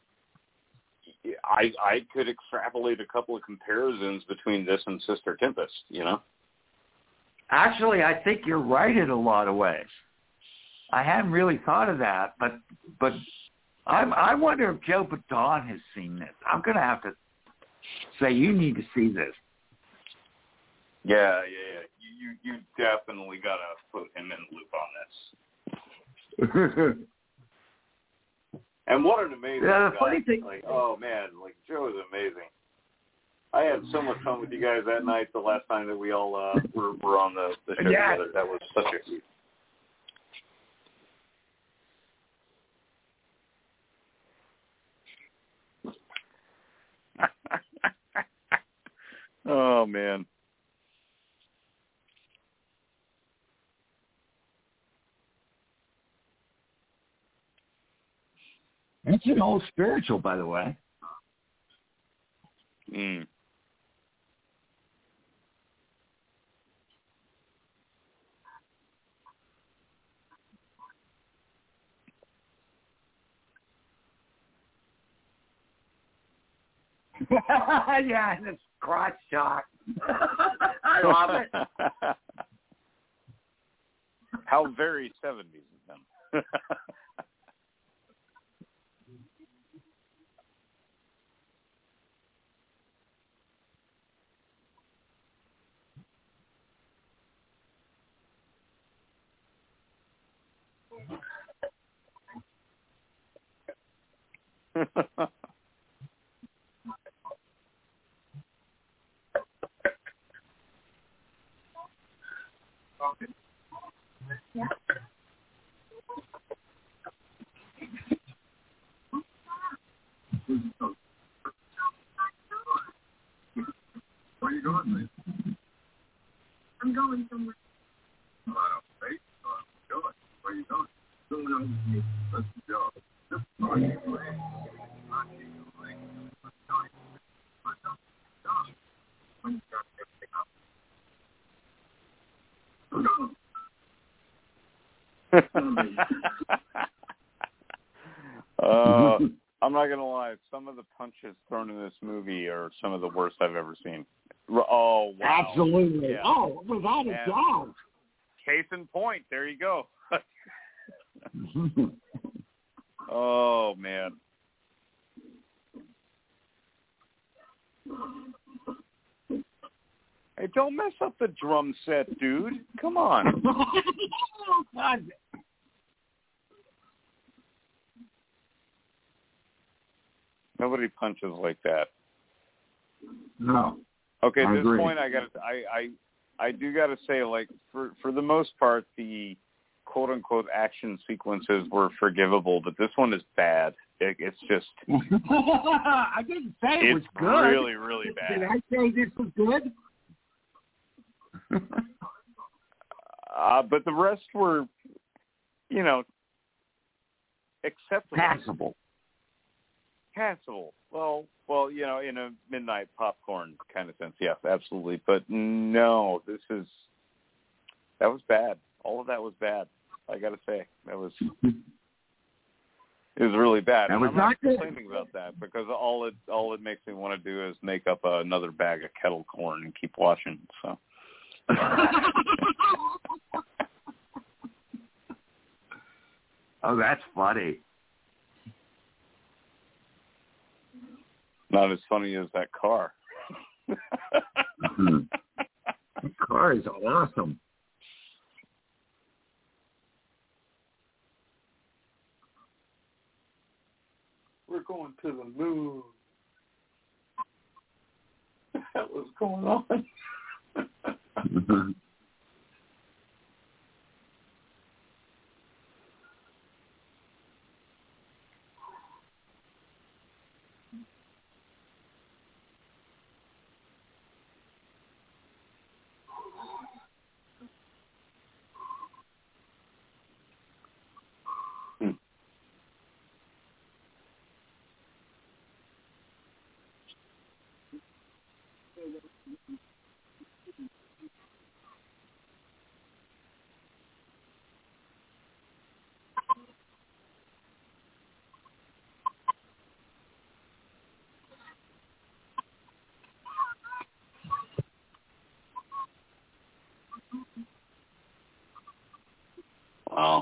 I I could extrapolate a couple of comparisons between this and Sister Tempest. You know. Actually, I think you're right in a lot of ways. I hadn't really thought of that, but but. I'm, I wonder if Joe Badon has seen this. I'm going to have to say you need to see this. Yeah, yeah, yeah. You you, you definitely got to put him in the loop on this. And what an amazing yeah, the guy. funny thing, like, oh, man, like, Joe is amazing. I had so much fun with you guys that night the last time that we all uh, were, were on the, the show yeah. together. That was such a huge. Oh, man. It's an old spiritual, by the way. Mm. Yeah, and it's crotch shot. I love it. How very seventies of them. Yeah. Where are you going, man? I'm going somewhere. Uh, hey, uh, going. Where are you going? Going on. That's the job. Just are you playing? Are you playing? What's going on? When you got everything up. uh, I'm not gonna lie. Some of the punches thrown in this movie are some of the worst I've ever seen. Oh wow! Absolutely. Yeah. Oh, without a And doubt. Case in point. There you go. Oh man. Hey, don't mess up the drum set, dude. Come on. God. Nobody punches like that. No. Okay, at I this agree. point, I got I, I I do got to say, like for for the most part, the quote unquote action sequences were forgivable, but this one is bad. It, it's just I didn't say it was it's good. really really bad. Did I say this was good? uh, but the rest were, you know, acceptable. Passable. Passable. Well, well, you know, in a midnight popcorn kind of sense, yes, absolutely. But no, this is that was bad. All of that was bad. I got to say, that was it was really bad. That And was I'm not not good. complaining about that because all it all it makes me want to do is make up uh, another bag of kettle corn and keep watching. So. Oh, that's funny. Not as funny as that car. Mm-hmm. car is awesome. We're going to the moon. What was going on? Wow.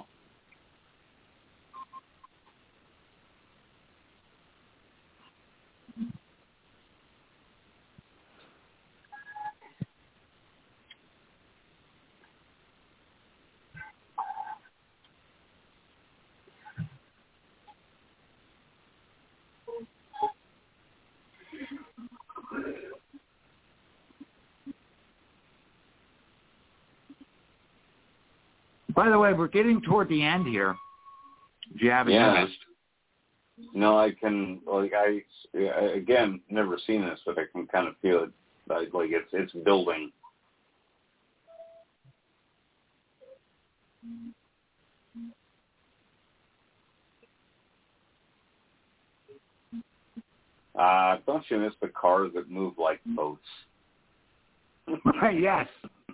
By the way, we're getting toward the end here. Do you have a Yeah. noticed? No, I can, like, I, again, never seen this, but I can kind of feel it, like, like it's, it's building. Uh, don't you miss the cars that move like boats? Yes.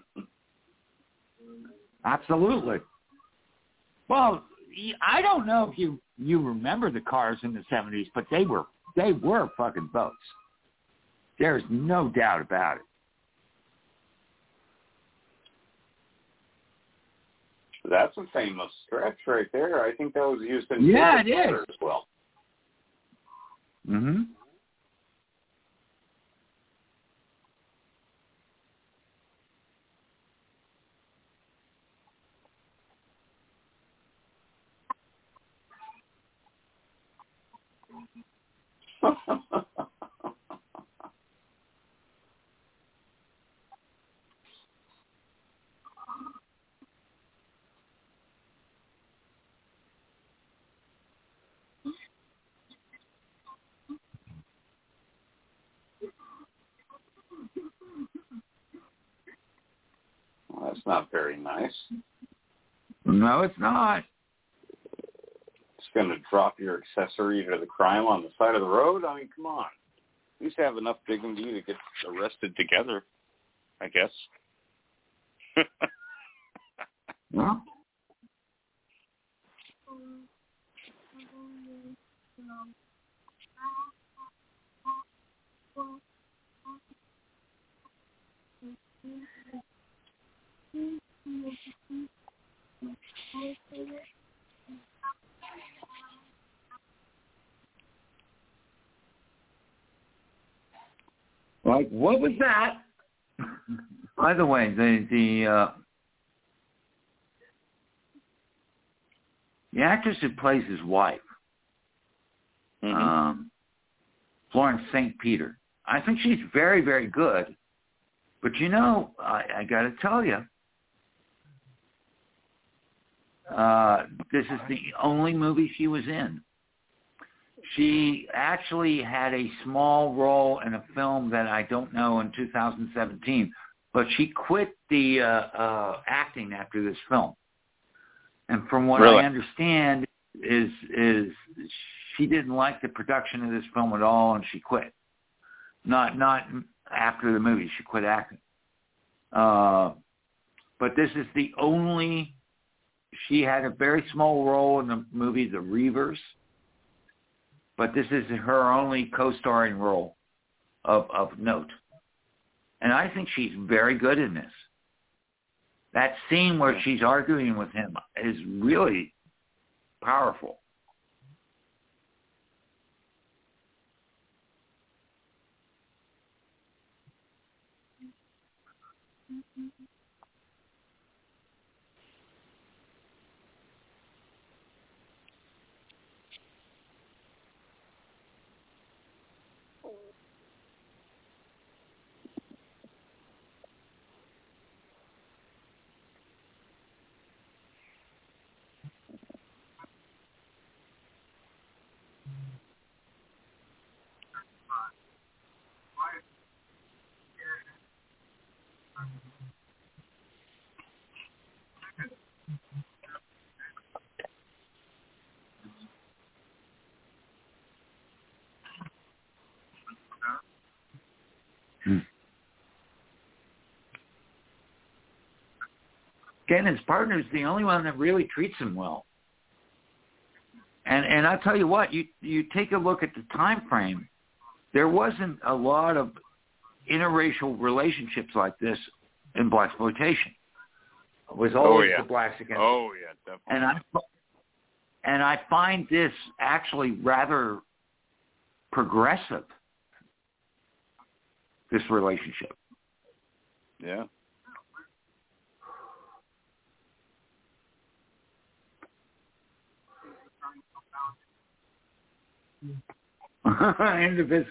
Absolutely. Well, I don't know if you, you remember the cars in the seventies, but they were they were fucking boats. There's no doubt about it. That's a famous stretch right there. I think that was used in Yeah, it David is. Potter as well. Mm-hmm. Well, that's not very nice. No, it's not. It's going to drop your accessory to the crime on the side of the road? I mean, come on. At least have enough dignity to get arrested together, I guess. No. Like, what was that? By the way, the the uh, the actress who plays his wife, Mm-hmm. um, Florence Saint Peter, I think she's very, very good. But you know, I, I got to tell you, uh, this is the only movie she was in. She actually had a small role in a film that I don't know in two thousand seventeen, but she quit the uh, uh, acting after this film. And from what Really? I understand, is is she didn't like the production of this film at all, and she quit. Not not after the movie, she quit acting. Uh, but this is the only. She had a very small role in the movie The Reavers. But this is her only co-starring role of, of note. And I think she's very good in this. That scene where she's arguing with him is really powerful. Again, his partner's the only one that really treats him well. And and I'll tell you what, you you take a look at the time frame, there wasn't a lot of interracial relationships like this in blaxploitation. It was always oh, yeah. the blacks against. Oh yeah, definitely. And I and I find this actually rather progressive. This relationship. Yeah. End of his.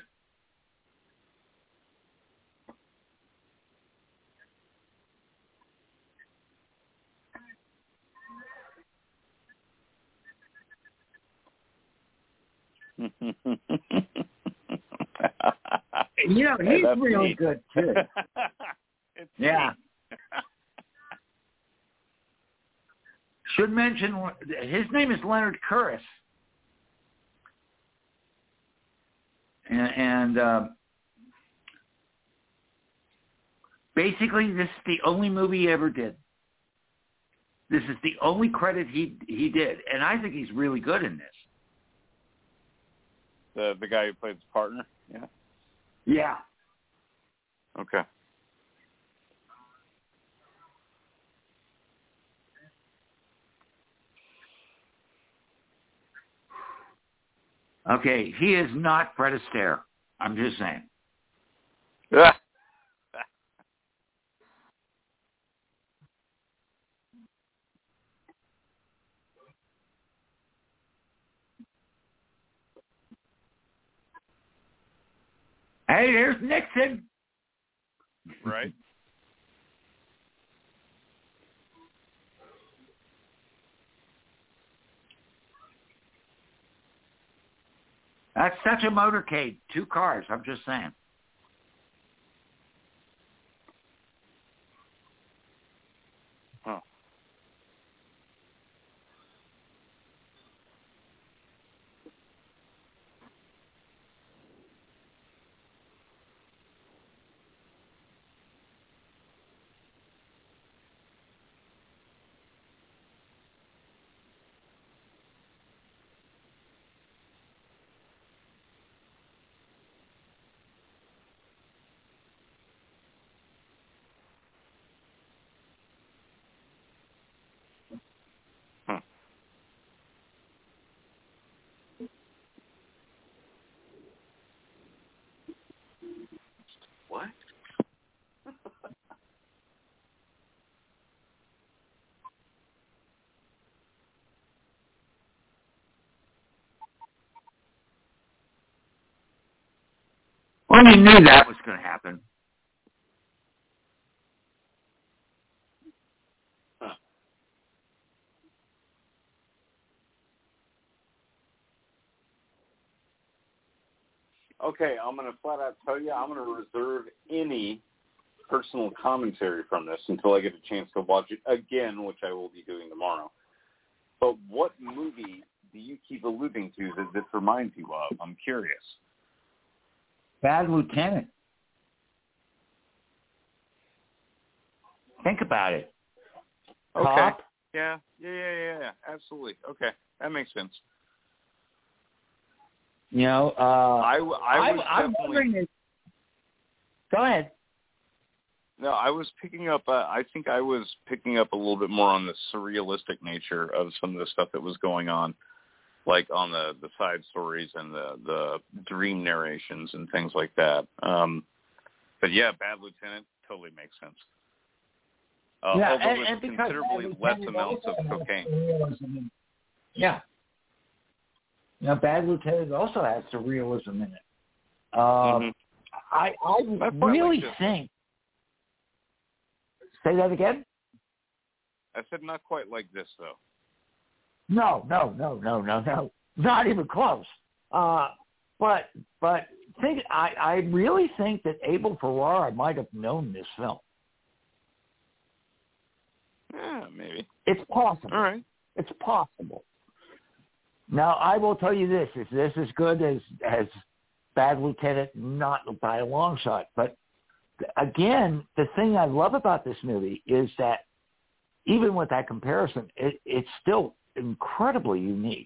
You know, he's hey, really neat. good too. It's Yeah. Should mention his name is Leonard Curtis, and, and uh, basically this is the only movie he ever did. This is the only credit he he did, and I think he's really good in this. The the guy who played his partner. Yeah. Yeah. Okay. Okay, he is not Fred Astaire. I'm just saying. Yeah. Hey, there's Nixon. Right. That's such a motorcade. Two cars. I'm just saying. Huh. Huh. What? Well, you knew that was going to happen. Huh. Okay, I'm going to flat out tell you, I'm going to reserve any personal commentary from this until I get a chance to watch it again, which I will be doing tomorrow. But what movie do you keep alluding to that this reminds you of? I'm curious. Bad Lieutenant. Think about it. Okay. Cop. Yeah, yeah, yeah, yeah, yeah. Absolutely. Okay, that makes sense. You know, uh, I, I was I'm, I'm definitely... wondering if, go ahead. No, I was picking up, uh, I think I was picking up a little bit more on the surrealistic nature of some of the stuff that was going on, like on the, the side stories and the, the dream narrations and things like that. Um, but yeah, Bad Lieutenant totally makes sense. uh, yeah, although and, with and because considerably less amounts of cocaine. Yeah. Now, Bad Lieutenant also has the realism in it. Um, mm-hmm. I, I really like think. Say that again? I said not quite like this, though. No, no, no, no, no, no. Not even close. Uh, but but think I, I really think that Abel Ferrara might have known this film. Yeah, maybe. It's possible. All right. It's possible. Now, I will tell you this. Is this as good as, as Bad Lieutenant? Not by a long shot. But, again, the thing I love about this movie is that even with that comparison, it, it's still incredibly unique.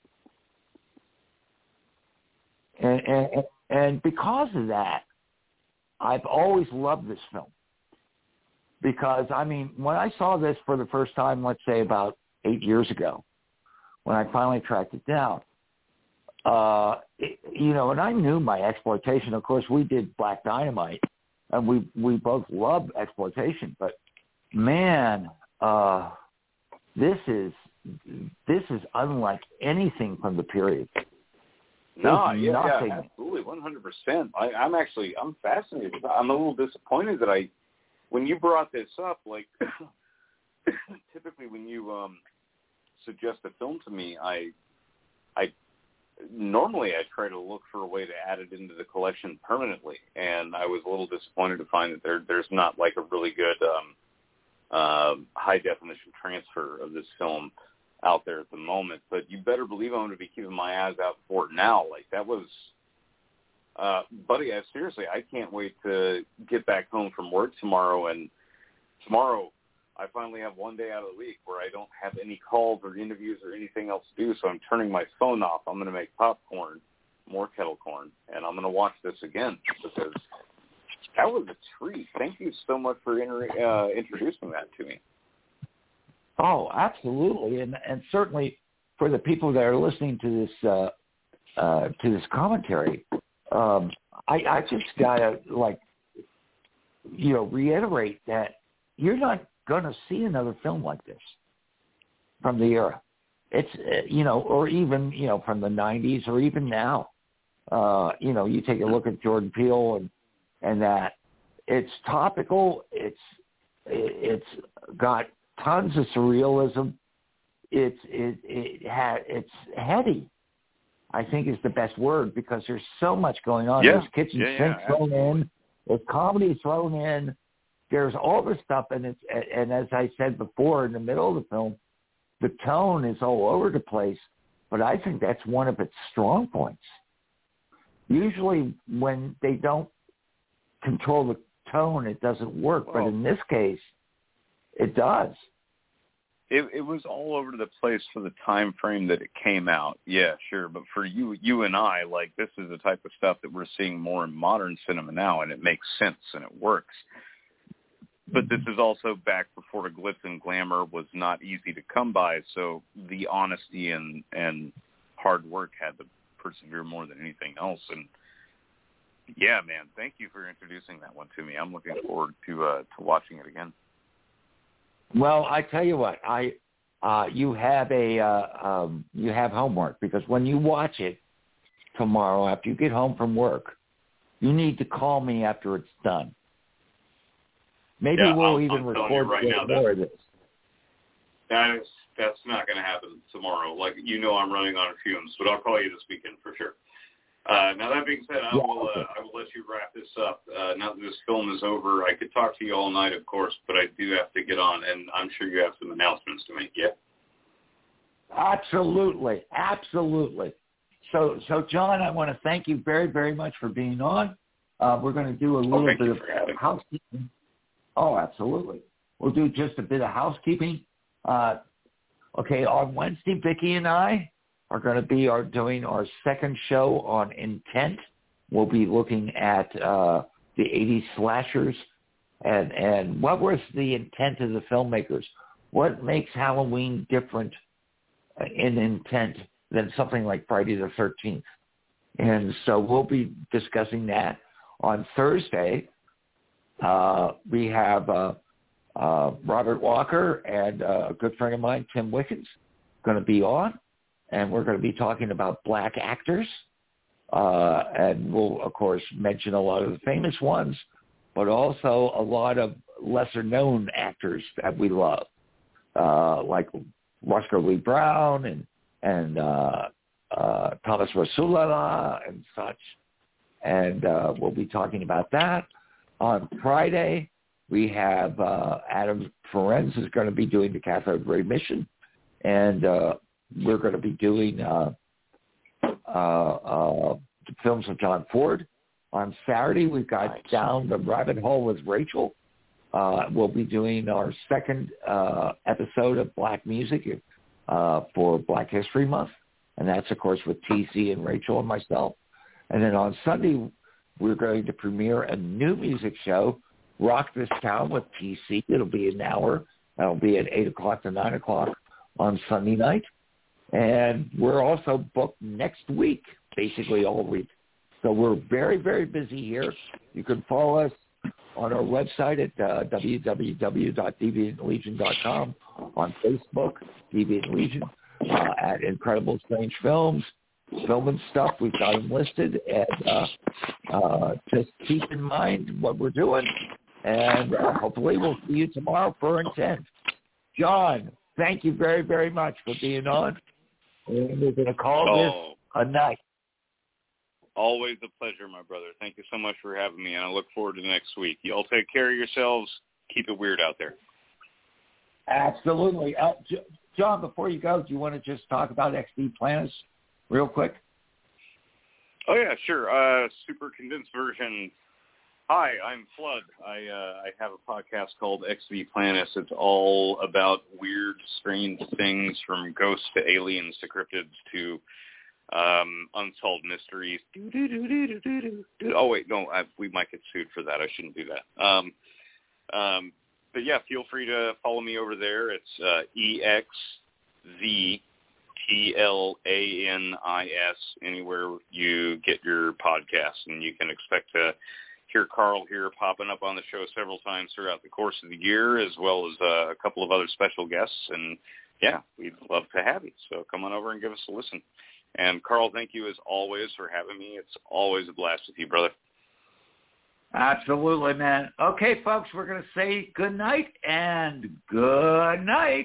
And, and, and because of that, I've always loved this film. Because, I mean, when I saw this for the first time, let's say about eight years ago, when I finally tracked it down, uh, it, you know, and I knew my exploitation. Of course, we did Black Dynamite, and we, we both loved exploitation. But, man, uh, this is this is unlike anything from the period. No, yeah, nothing. yeah, absolutely, one hundred percent. I, I'm actually, I'm fascinated. I'm a little disappointed that I, when you brought this up, like, typically when you um, suggest a film to me, I, I, normally I try to look for a way to add it into the collection permanently, and I was a little disappointed to find that there, there's not like a really good um, uh, high-definition transfer of this film out there at the moment, but you better believe I'm going to be keeping my eyes out for it now. Like, that was, uh, buddy, I, seriously, I can't wait to get back home from work tomorrow, and tomorrow I finally have one day out of the week where I don't have any calls or interviews or anything else to do, so I'm turning my phone off. I'm going to make popcorn, more kettle corn, and I'm going to watch this again, because that was a treat. Thank you so much for inter- uh, introducing that to me. Oh, absolutely, and and certainly for the people that are listening to this uh, uh, to this commentary, um, I, I just gotta like you know reiterate that you're not gonna see another film like this from the era. It's uh, you know, or even you know from the nineties, or even now. Uh, you know, you take a look at Jordan Peele and and that it's topical. It's it's got tons of surrealism. It's it it ha, it's heady, I think is the best word, because there's so much going on. Yeah. There's kitchen yeah, sink yeah, thrown absolutely. in. There's comedy thrown in. There's all this stuff, and it's and as I said before, in the middle of the film, the tone is all over the place. But I think that's one of its strong points. Usually, when they don't control the tone, it doesn't work. Well, but in this case, it does. It, it was all over the place for the time frame that it came out. Yeah, sure. But for you, you and I, like, this is the type of stuff that we're seeing more in modern cinema now, and it makes sense and it works. But this is also back before the glitz and glamour was not easy to come by, so the honesty and, and hard work had to persevere more than anything else. And yeah, man, thank you for introducing that one to me. I'm looking forward to uh, to watching it again. Well, I tell you what, I uh, you have a uh, um, you have homework, because when you watch it tomorrow after you get home from work, you need to call me after it's done. Maybe Yeah, we'll I'm, even I'm record right now, more of this. That is, that's not going to happen tomorrow. Like, you know, I'm running on fumes, but I'll call you this weekend for sure. Uh, now, that being said, I Yeah, will okay. uh, I will let you wrap this up. Uh, now that this film is over, I could talk to you all night, of course, but I do have to get on, and I'm sure you have some announcements to make. Yeah. Absolutely, absolutely. So, so John, I want to thank you very, very much for being on. Uh, we're going to do a little thank bit you of for having me. housekeeping. Oh, absolutely. We'll do just a bit of housekeeping. Uh, okay, on Wednesday, Vicki and I are going to be our, doing our second show on Intent. We'll be looking at uh, the eighties slashers and, and what was the intent of the filmmakers. What makes Halloween different in intent than something like Friday the thirteenth? And so we'll be discussing that. On Thursday, uh, we have uh, uh, Robert Walker and uh, a good friend of mine, Tim Wickens, going to be on, and we're going to be talking about black actors. Uh, and we'll, of course, mention a lot of the famous ones, but also a lot of lesser-known actors that we love, uh, like Roscoe Lee Brown and and uh, uh, Thomas Rasulala and such. And uh, we'll be talking about that. On Friday, we have uh, Adam Ferenz is going to be doing the Cathode Ray Mission, and uh, we're going to be doing uh, uh, uh, the films of John Ford. On Saturday, we've got nice. Down the Rabbit Hole with Rachel. Uh, we'll be doing our second uh, episode of Black Music uh, for Black History Month, and that's, of course, with T C and Rachel and myself. And then on Sunday, we're going to premiere a new music show, Rock This Town with T C. It'll be an hour. That'll be at eight o'clock to nine o'clock on Sunday night. And we're also booked next week, basically all week. So we're very, very busy here. You can follow us on our website at uh, w w w dot deviant legion dot com, on Facebook, Deviant Legion, uh, at Incredible Strange Films, filming stuff. We've got them listed, and uh, uh, just keep in mind what we're doing, and uh, hopefully we'll see you tomorrow for Intent. John, thank you very, very much for being on, and we're going to call oh. this a night. Always a pleasure, my brother. Thank you so much for having me, and I look forward to next week. Y'all take care of yourselves. Keep it weird out there. Absolutely. Uh, J- John, before you go, do you want to just talk about X V Planets real quick? Oh, yeah, sure. Uh, super condensed version. Hi, I'm Flood. I uh, I have a podcast called X V Planets. It's all about weird, strange things, from ghosts to aliens to cryptids to Um, unsolved mysteries. Do, do, do, do, do, do, do. Oh, wait, no, I, we might get sued for that. I shouldn't do that. Um, um, but, yeah, feel free to follow me over there. It's uh, E X Z T L A N I S, anywhere you get your podcasts. And you can expect to hear Carl here popping up on the show several times throughout the course of the year, as well as uh, a couple of other special guests. And, yeah, we'd love to have you. So come on over and give us a listen. And, Carl, thank you as always for having me. It's always a blast with you, brother. Absolutely, man. Okay, folks, we're going to say good night and good night.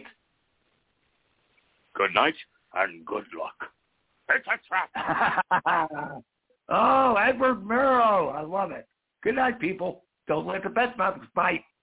Good night and good luck. It's a trap. Oh, Edward Murrow. I love it. Good night, people. Don't let the best bugs bite.